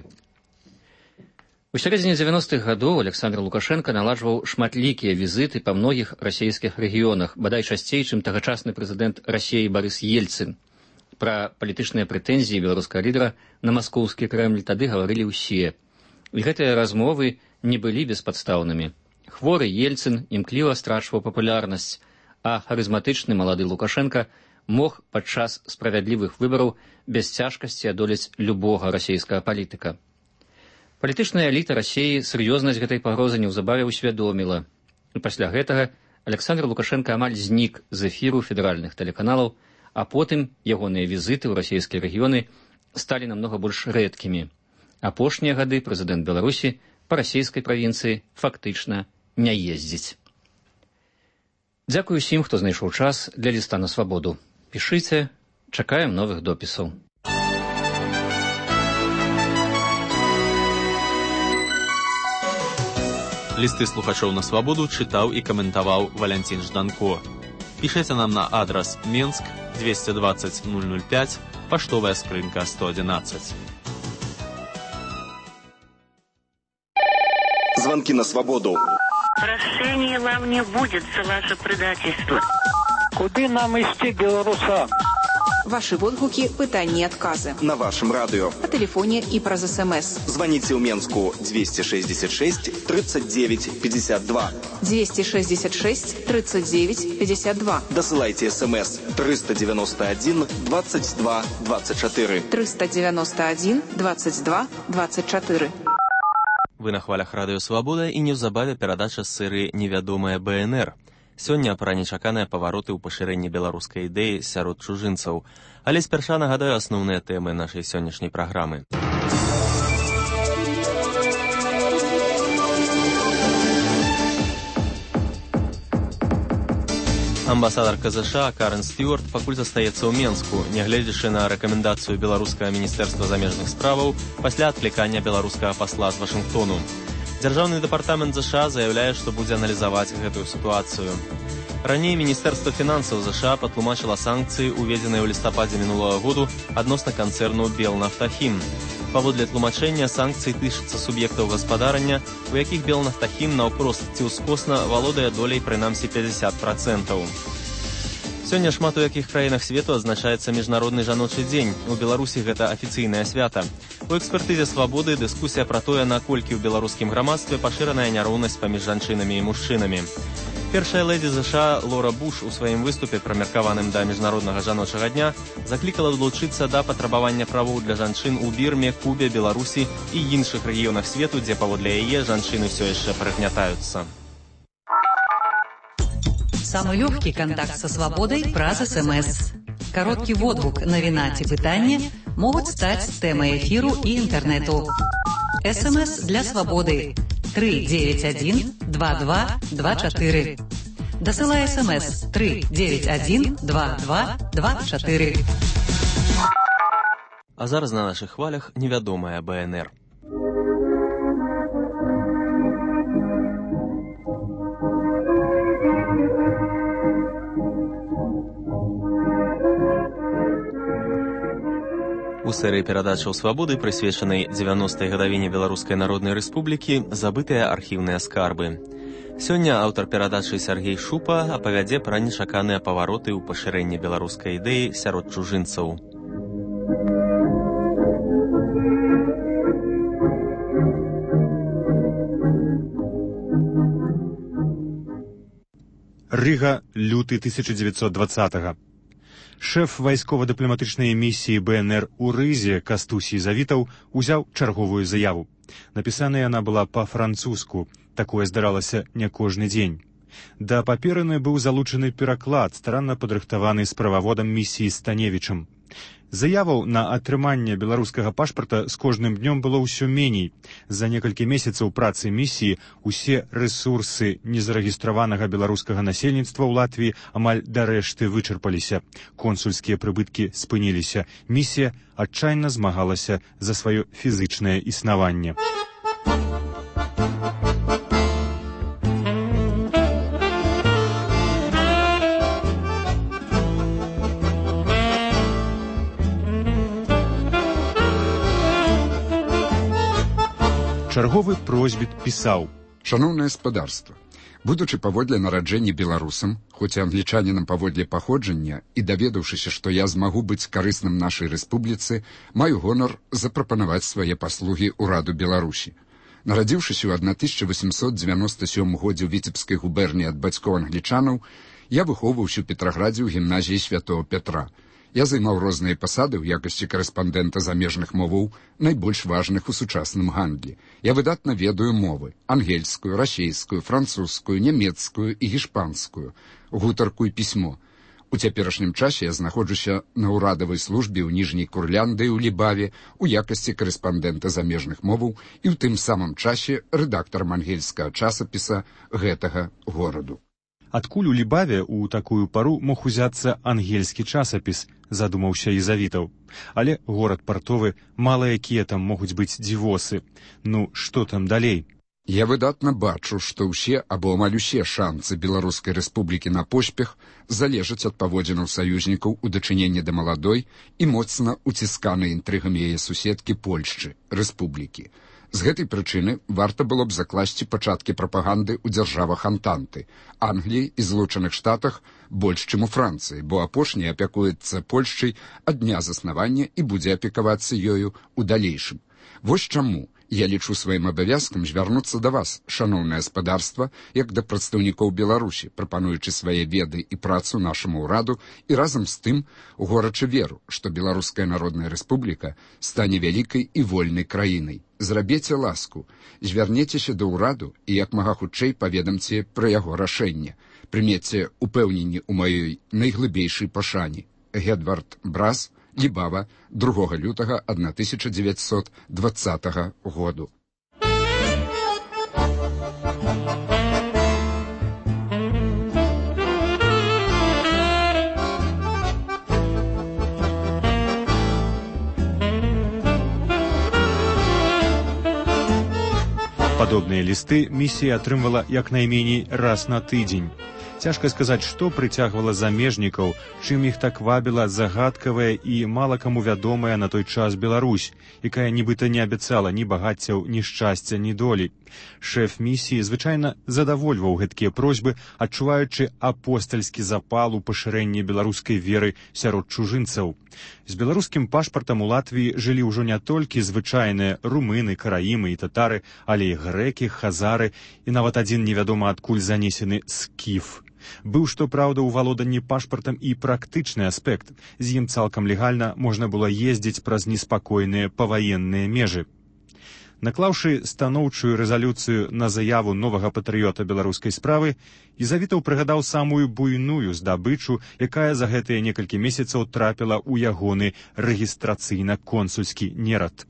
L: У сярэдзіне дзевяностых гадоў Александр Лукашенко наладжваў шматлікія візіты па многіх расійскіх рэгіёнах, бадай часцей, чым тагачасны прэзідэнт Расіі Барыс Ельцын. Пра палітычныя прэтэнзіі беларускага лідара на маскоўскі Крэмль тады гаварылі ўсе. І гэтыя размовы не былі беспадстаўнымі. Хворы Ельцын імкліва страчваў папулярнасць, а харызматычны малады Лукашенко мог падчас справядлівых выбараў без цяжкасці адолець любога расійскага палітыка. Палітычная эліта Расіі сур'ёзнасць гэтай пагрозы неўзабаве ўсвядоміла. І пасля гэтага Александр Лукашенко амаль знік з эфіру федэральных тэлеканалаў, а потым ягоныя візіты ў расійскія рэгіёны сталі намнога больш рэдкімі. Апошнія гады прэзідэнт Беларусі па расійскай правінцыі фактычна не ездзіць. Дзякую усім, хто знайшоў час для ліста на свабоду. Пішыце, чакаем новых допісаў.
A: Лісты слухачоў на свабоду чытаў і каментаваў Валянцін Жданко. Пішыце нам на адрас Менск двести двадцать ноль ноль пять, паштовая скрынка сто одиннадцать.
M: Звонки на свободу.
Q: Прощения вам не будет за ваше предательство.
N: Куды нам ісці, беларусам?
E: Ваши водгуки, пытания и отказы.
M: На вашем радио.
E: По телефоне и про СМС.
M: Звоните в Менску двести шестьдесят шесть тридцать девять пятьдесят два.
E: двести шестьдесят шесть тридцать девять пятьдесят два.
M: Досылайте СМС триста девяносто один двадцать два двадцать четыре.
E: триста девяносто один двадцать два двадцать четыре.
A: Вы на хвалях радыё Свабода і неўзабаве перадача з серыі «Невядомая БНР». Сёння пра нечаканыя павароты ў пашырэнні беларускай ідэі сярод чужынцаў. Але спярша нагадаю асноўныя тэмы нашай сённяшняй праграмы. Амбасадарка ЗША Карен Стюарт пакуль застаецца ў Менску, нягледзячы на рэкамендацыю беларускага міністэрства замежных справаў пасля адклікання беларускага пасла з Вашынгтону. Дзяржаўны дэпартамент ЗША заяўляе, што будзе аналізаваць гэтую сітуацыю. Раней Міністэрства фінансаў ЗША патлумачыла санкцыі, уведзеныя ў лістападзе мінулага году адносна канцэрну «Белнафтахім». Паводле тлумачэння, санкцыі тычацца суб'ектаў гаспадарання, у якіх «Белнафтахім» наўпрост ці ўскосна валодае доляй прынамсі пятьдесят процентаў. Сёння шмат у якіх краінах свету адзначаецца міжнародны жаночы дзень. У Беларусі гэта афіцыйнае свята. У экспертызе свабоды дыскусія пра тое, наколькі ў беларускім грамадстве пашыраная няроўнасць паміж жанчынамі і мужчынамі. Першая лэдзі ЗША Лора Буш у сваім выступе, прамеркаваным да міжнароднага жаночага дня, заклікала далучыцца да патрабавання правоў для жанчын у Бірме, Кубе, Беларусі і іншых рэгіёнах свету, дзе паводле яе жанчыны ўсё яшчэ прыгнятаюцца.
V: Самый легкий контакт со свободой праз СМС. Короткий водгук, навіна ці пытання могуць стаць тэмай эфіру і інтэрнэту. СМС для свободы три девять один два два два четыре. Дасылай СМС три девять один два два два четыре.
A: А зараз на наших хвалях невядомая БНР. У серыі перадачаў свабоды, прысвечанай дзевяностай гадавіне Беларускай Народнай Рэспублікі, забытыя архіўныя скарбы. Сёння аўтар перадачы Сяргей Шупа апавядзе пра нечаканыя павароты ў пашырэнні беларускай ідэі сярод чужынцаў.
F: Рыга, люты тысяча девятьсот двадцатого. Шэф вайскова-дыпламатычнай місіі БНР у Рызе Кастусій Завітаў узяў чарговую заяву. Напісаная яна была па-французску. Такое здаралася не кожны дзень. Да паперыны быў залучаны пераклад, старанна падрыхтаваны справаводам місіі Станевічам. Заяваў на атрыманне беларускага пашпарта з кожным днём было ўсё меней. За некалькі месяцаў працы місіі усе рэсурсы незарэгістраванага беларускага насельніцтва ў Латвіі амаль да рэшты вычарпаліся. Консульскія прыбыткі спыніліся. Місія адчайна змагалася за сваё фізычнае існаванне. Чарговы просьбіт пісаў:
H: «Шаноўнае спадарства, будучы паводле нараджэння беларусам, хоць і англічанінам паводле паходжання, і даведаўшыся, што я змагу быць карысным нашай рэспубліцы, маю гонар запрапанаваць свае паслугі ўраду Беларусі. Нарадзіўшыся ў тысяча восемьсот девяносто сёмым годзе ў Віцебскай губерніі ад бацькоў англічанаў, я выхоўваўся ў Петраградзе ў гімназіі святого Петра. Я займаў розныя пасады ў якасці карэспандэнта замежных моваў, найбольш важных у сучасным гандлі. Я выдатна ведаю мовы: ангельскую, расейскую, французскую, нямецкую і гішпанскую, гутарку і пісьмо. У цяперашнім часе я знаходжуся на ўрадавай службе ў ніжняй Курляндыі ў Лібаве у якасці корэспандэнта замежных моваў і ў тым самым часе рэдактарам ангельскага часопіса гэтага гораду.
F: Адкуль у Лібаве ў такую пару мог узяцца ангельскі часопіс, задумаўся Езавітаў. Але горад партовы, мала якія там могуць быць дзівосы. Ну, што там далей?
H: Я выдатна бачу, што ўсе або амаль усе шанцы Беларускай рэспублікі на поспех залежаць ад паводзінаў саюзнікаў у дачыненні да маладой і моцна уцісканай інтрыгамі яе суседкі Польшчы, рэспублікі. З гэтай прычыны варта было б закласці пачаткі прапаганды ў дзяржавах Антанты, Англіі і Злучаных Штатах больш, чым у Францыі, бо апошняя апякуецца Польшчай ад дня заснавання і будзе апекавацца ёю ў далейшым. Вось чаму я лічу сваім абавязкам звярнуцца да вас, шаноўнае гаспадарства, як да прадстаўнікоў Беларусі, прапануючы свае веды і працу нашаму ўраду і разам з тым горача веру, што Беларуская Народная Рэспубліка стане вялікай і вольнай краінай. Зрабіце ласку, звярнецеся да ўраду і як мага хутчэй паведамце пра яго рашэнне. Прымеце упэўненні ў маёй найглыбейшай пашане. Эдвард Брас, Лібава, другога лютага тысяча дзевяцьсот дваццатага году.
F: Падобныя лісты місія атрымвала як найменей раз на тыдзень. Цяжка сказаць, што прыцягвала замежнікаў, чым іх так вабіла загадкавая і мала каму вядомая на той час Беларусь, якая нібыта не абяцала ні багаццяў, ні шчасця, ні долі. Шэф місіі звычайна задавольваў гэткія просьбы, адчуваючы апостальскі запал у пашырэнні беларускай веры сярод чужынцаў. З беларускім пашпартам у Латвіі жылі ўжо не толькі звычайныя румыны, караімы і татары, але і грэкі, хазары і нават адзін невядома адкуль занесены скіф. Быў, што праўда, у валоданні пашпартам і практычны аспект. З ім цалкам легальна можна было ездзіць праз неспакойныя паваенныя межы. Наклаўшы станоўчую рэзалюцыю на заяву новага патрыёта беларускай справы, Езавітаў прыгадаў самую буйную здабычу, якая за гэтыя некалькі месяцаў трапіла ў ягоны рэгістрацыйна-консульскі нерад.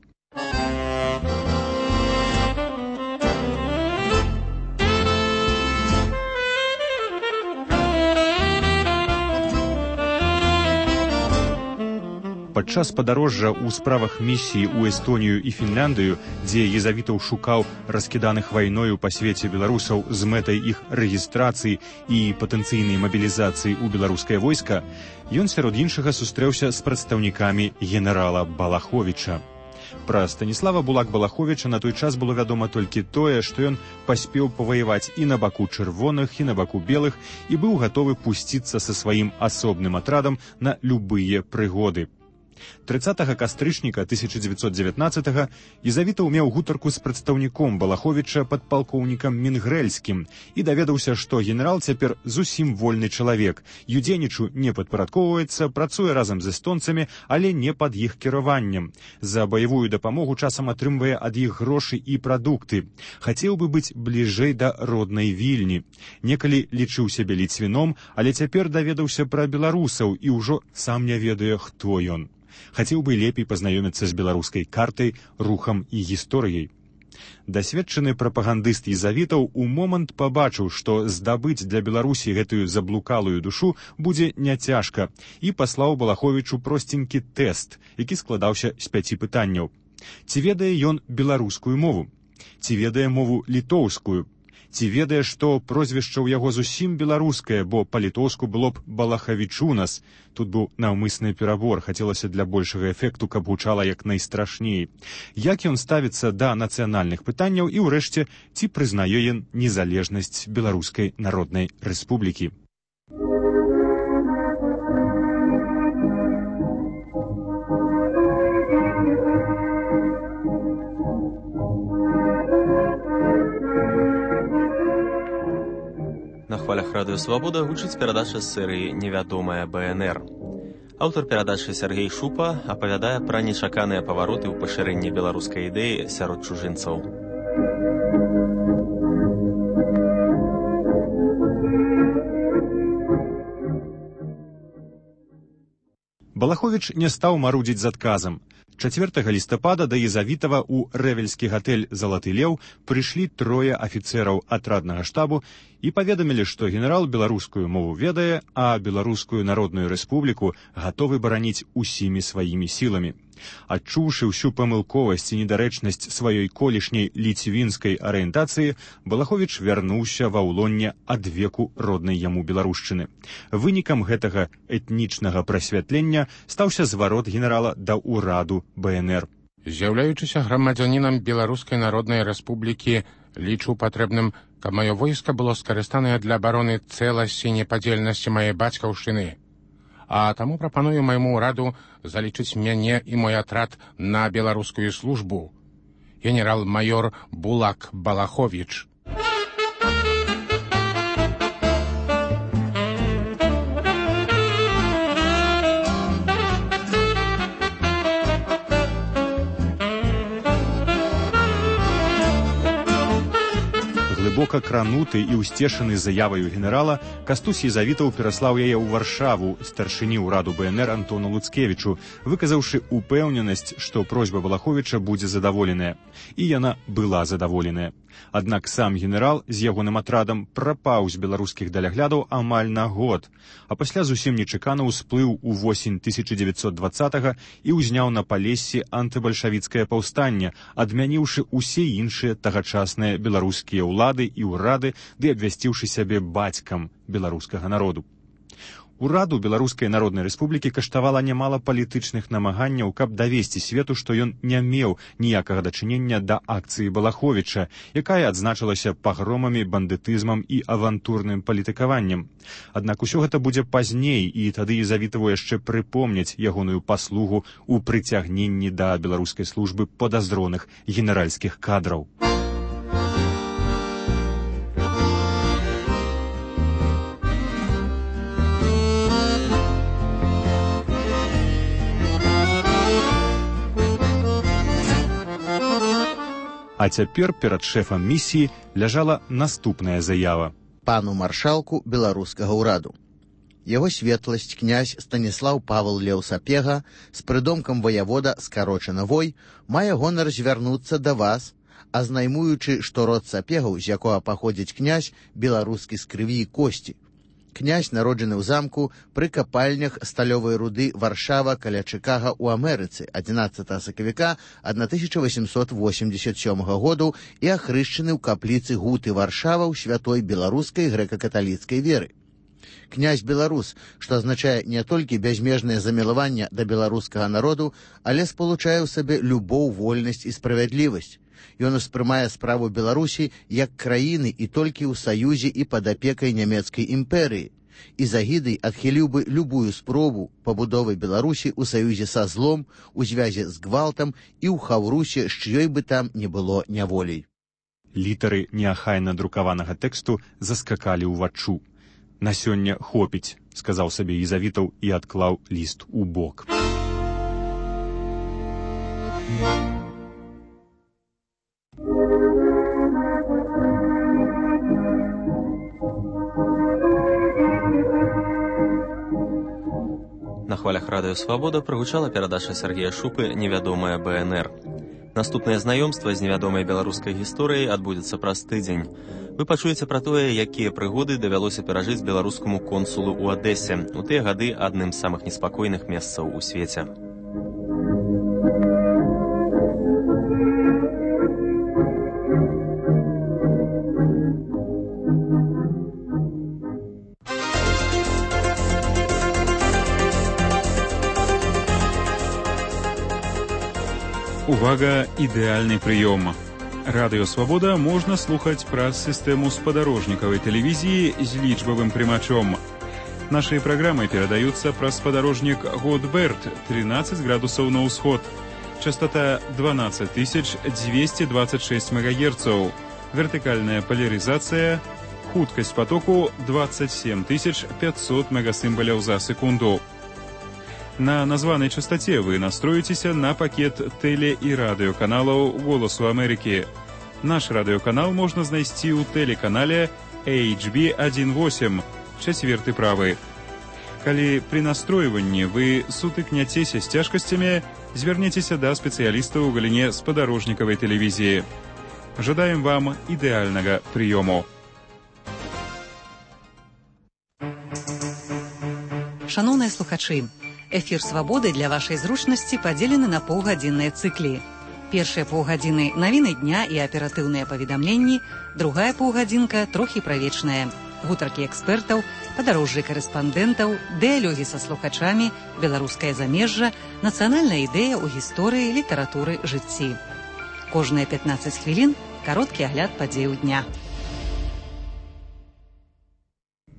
F: Падчас падарожжа ў справах місіі ў Эстонію і Фінляндыю, дзе Езавітаў шукаў раскіданых вайною па свеце беларусаў з мэтай іх рэгістрацыі і патэнцыйнай мабілізацыі ў беларускае войска, ён сярод іншага сустрэўся з прадстаўнікамі генерала Балаховіча. Пра Станіслава Булак-Балаховіча на той час было вядома толькі тое, што ён паспеў паваяваць і на баку чырвоных, і на баку белых, і быў гатовы пусціцца са сваім асобным атрадам на любыя прыгоды. трыццатага кастрычніка тысяча дзевяцьсот дзевятнаццатага Езавітаў меў гутарку з прадстаўніком Балаховіча падпалкоўнікам Мінгрэльскім і даведаўся, што генерал цяпер зусім вольны чалавек, юдзенічу не падпарадкоўваецца, працуе разам з эстонцамі, але не пад іх кіраваннем. За баявую дапамогу часам атрымвае ад іх грошы і прадукты. Хацеў бы быць бліжэй да роднай Вільні. Некалі лічыў сябе ліцвіном, але цяпер даведаўся пра беларусаў і ўжо сам не ведае, хто ён. Хацеў бы лепей пазнаёміцца з беларускай картай, рухам і гісторыяй. Дасведчаны прапагандыст Езавітаў у момант пабачыў, што здабыць для Беларусі гэтую заблукалую душу будзе няцяжка, і паслаў Балаховічу просценькі тэст, які складаўся з пяці пытанняў. Ці ведае ён беларускую мову? Ці ведае мову літоўскую? Ці ведае, што прозвішча ў яго зусім беларускае, бо па-літоўску было б Балахавічунас. Тут быў наўмысны перабор, хацелася для большага эфекту, каб гучала як найстрашней. Як ён ставіцца да нацыянальных пытанняў і, ўрэшце, ці прызнае ён незалежнасць Беларускай Народнай Рэспублікі?
A: На хвалях радыё «Свабода» гучыць перадача з серыі «Невядомая БНР». Аўтар перадачы Сергей Шупа апавядае пра нечаканыя павароты ў пашырэнні беларускай ідэі сярод чужынцаў.
F: Балаховіч не стаў марудзіць з адказам. чацвёртага лістапада да Езавітава ў рэвельскі гатэль «Залаты леў» прыйшлі трое афіцэраў атраднага штабу і паведамілі, што генерал беларускую мову ведае, а Беларускую народную рэспубліку гатовы бараніць усімі сваімі сіламі. Адчуўшы ўсю памылковасць і недарэчнасць сваёй колішняй ліцвінскай арыентацыі, Балаховіч вярнуўся ва ўлонне адвеку роднай яму беларушчыны. Вынікам гэтага этнічнага прасвятлення стаўся зварот генерала да ўраду бэ эн эр.
G: З'яўляючыся грамадзянінам Беларускай народнай рэспублікі, лічу патрэбным, каб маё войска было скарыстанае для абароны цэласці і непадзельнасці мае бацькаўшчыны. А таму прапаную майму ўраду залічыць мяне і мой атрад на беларускую службу. Генерал-майор Булак Балаховіч.
F: Глыбока крануты і ўсцешаны заяваю генерала, Кастусь Езавітаў пераслаў яе ў Варшаву старшыні ўраду бэ эн эр Антону Луцкевічу, выказаўшы упэўненасць, што просьба Балаховіча будзе задаволеная. І яна была задаволеная. Аднак сам генерал з ягоным атрадам прапаў з беларускіх даляглядаў амаль на год, а пасля зусім нечакана ўсплыў у восень тысяча дзевяцьсот дваццатага і ўзняў на Палессі антыбальшавіцкае паўстанне, адмяніўшы ўсе іншыя тагачасныя беларускія ўлады і ўрады, ды абвясціўшы сябе бацькам беларускага народу. Ураду Беларускай народнай рэспублікі каштавала нямала палітычных намаганняў, каб давесці свету, што ён не меў ніякага дачынення да акцыі Балаховіча, якая адзначылася пагромамі, бандытызмам і авантурным палітыкаваннем. Аднак усё гэта будзе пазней, і тады Езавітаву яшчэ прыпомняць ягоную паслугу ў прыцягненні да беларускай службы падазроных генеральскіх кадраў. А цяпер перад шэфам місіі ляжала наступная заява.
I: Пану маршалку беларускага ўраду. Яго светласць князь Станіслаў Павел Леў Сапега з прыдомкам ваявода скарочана вой мае гонар звярнуцца да вас, азнаймуючы, што род Сапегаў, з якога паходзіць князь, беларускі з крыві і косці. Князь народжаны ў замку пры капальнях сталёвай руды Варшава каля Чыкага ў Амерыцы адзінаццатага сакавіка тысяча восемьсот восемьдесят сёмага году і ахрышчаны ў капліцы Гуты Варшава ў святой беларускай грэка-каталіцкай веры. Князь беларус, што азначае не толькі бязмежнае замілаванне да беларускага народу, але спалучае ў сабе любоў, вольнасць і справядлівасць. Ён успрымае справу Беларусі як краіны і толькі ў саюзе і пад апекай нямецкай імперыі. І загідай адхіліў бы любую спробу пабудовы Беларусі ў саюзе са злом, у звязе з гвалтам і ў хаўрусе, з чыёй бы там не было няволей.
F: Літары неахайна друкаванага тэксту заскакалі ўваччу. На сёння хопіць, сказаў сабе Езавітаў і адклаў ліст у бок.
A: На хвалях радыё «Свабода» прагучала перадача Сергея Шупы «Невядомая бэ эн эр». Наступнае знаёмства з невядомай беларускай гісторыяй адбудзецца праз тыдзень. Вы пачуеце пра тое, якія прыгоды давялося перажыць беларускаму консулу ў Адэсе. У тыя гады адным з самых неспакойных месцаў у свеце.
J: Увага, ідэальны прыём. Радыё «Свабода» можна слухаць праз сістэму спадарожнікавай тэлевізіі з лічбавым прымачом. Нашыя праграмы перадаюцца праз спадарожнік Годберт, тринадцать градусаў на ўсход. Частота дванадцать тысяч двести двадцать шесть мегагерцаў. Вертыкальная поляризация. Хуткасць потоку двадцать семь тысяч пятьсот мегасімбаляў за секунду. На названай частоце вы настроіцеся на пакет тэле- і радыёканалаў «Голасу Амерыкі». Наш радыёканал можна знайсці ў тэлеканале эйч би один восемь, чацверты правы. Калі пры настройванні вы сутыкняцеся з цяжкасцямі, звярніцеся да спецыялістаў у галіне спадарожнікавай тэлевізіі. Жадаем вам ідэальнага прыёму.
V: Шановныя слухачы, эфір «Свабоды» для вашай зручнасці падзелены на паўгадзінныя цыклі. Першыя паўгадзіны навіны дня і аператыўныя паведамленні, другая паўгадзінка трохі правечная. Гутаркі экспертаў, падарожжы карэспандэнтаў, дыялогі са слухачамі, беларускае замежжа, нацыянальная ідэя ў гісторыі, літаратуры, жыцці. Кожныя пятнаццаць хвілін кароткі агляд падзеяў дня.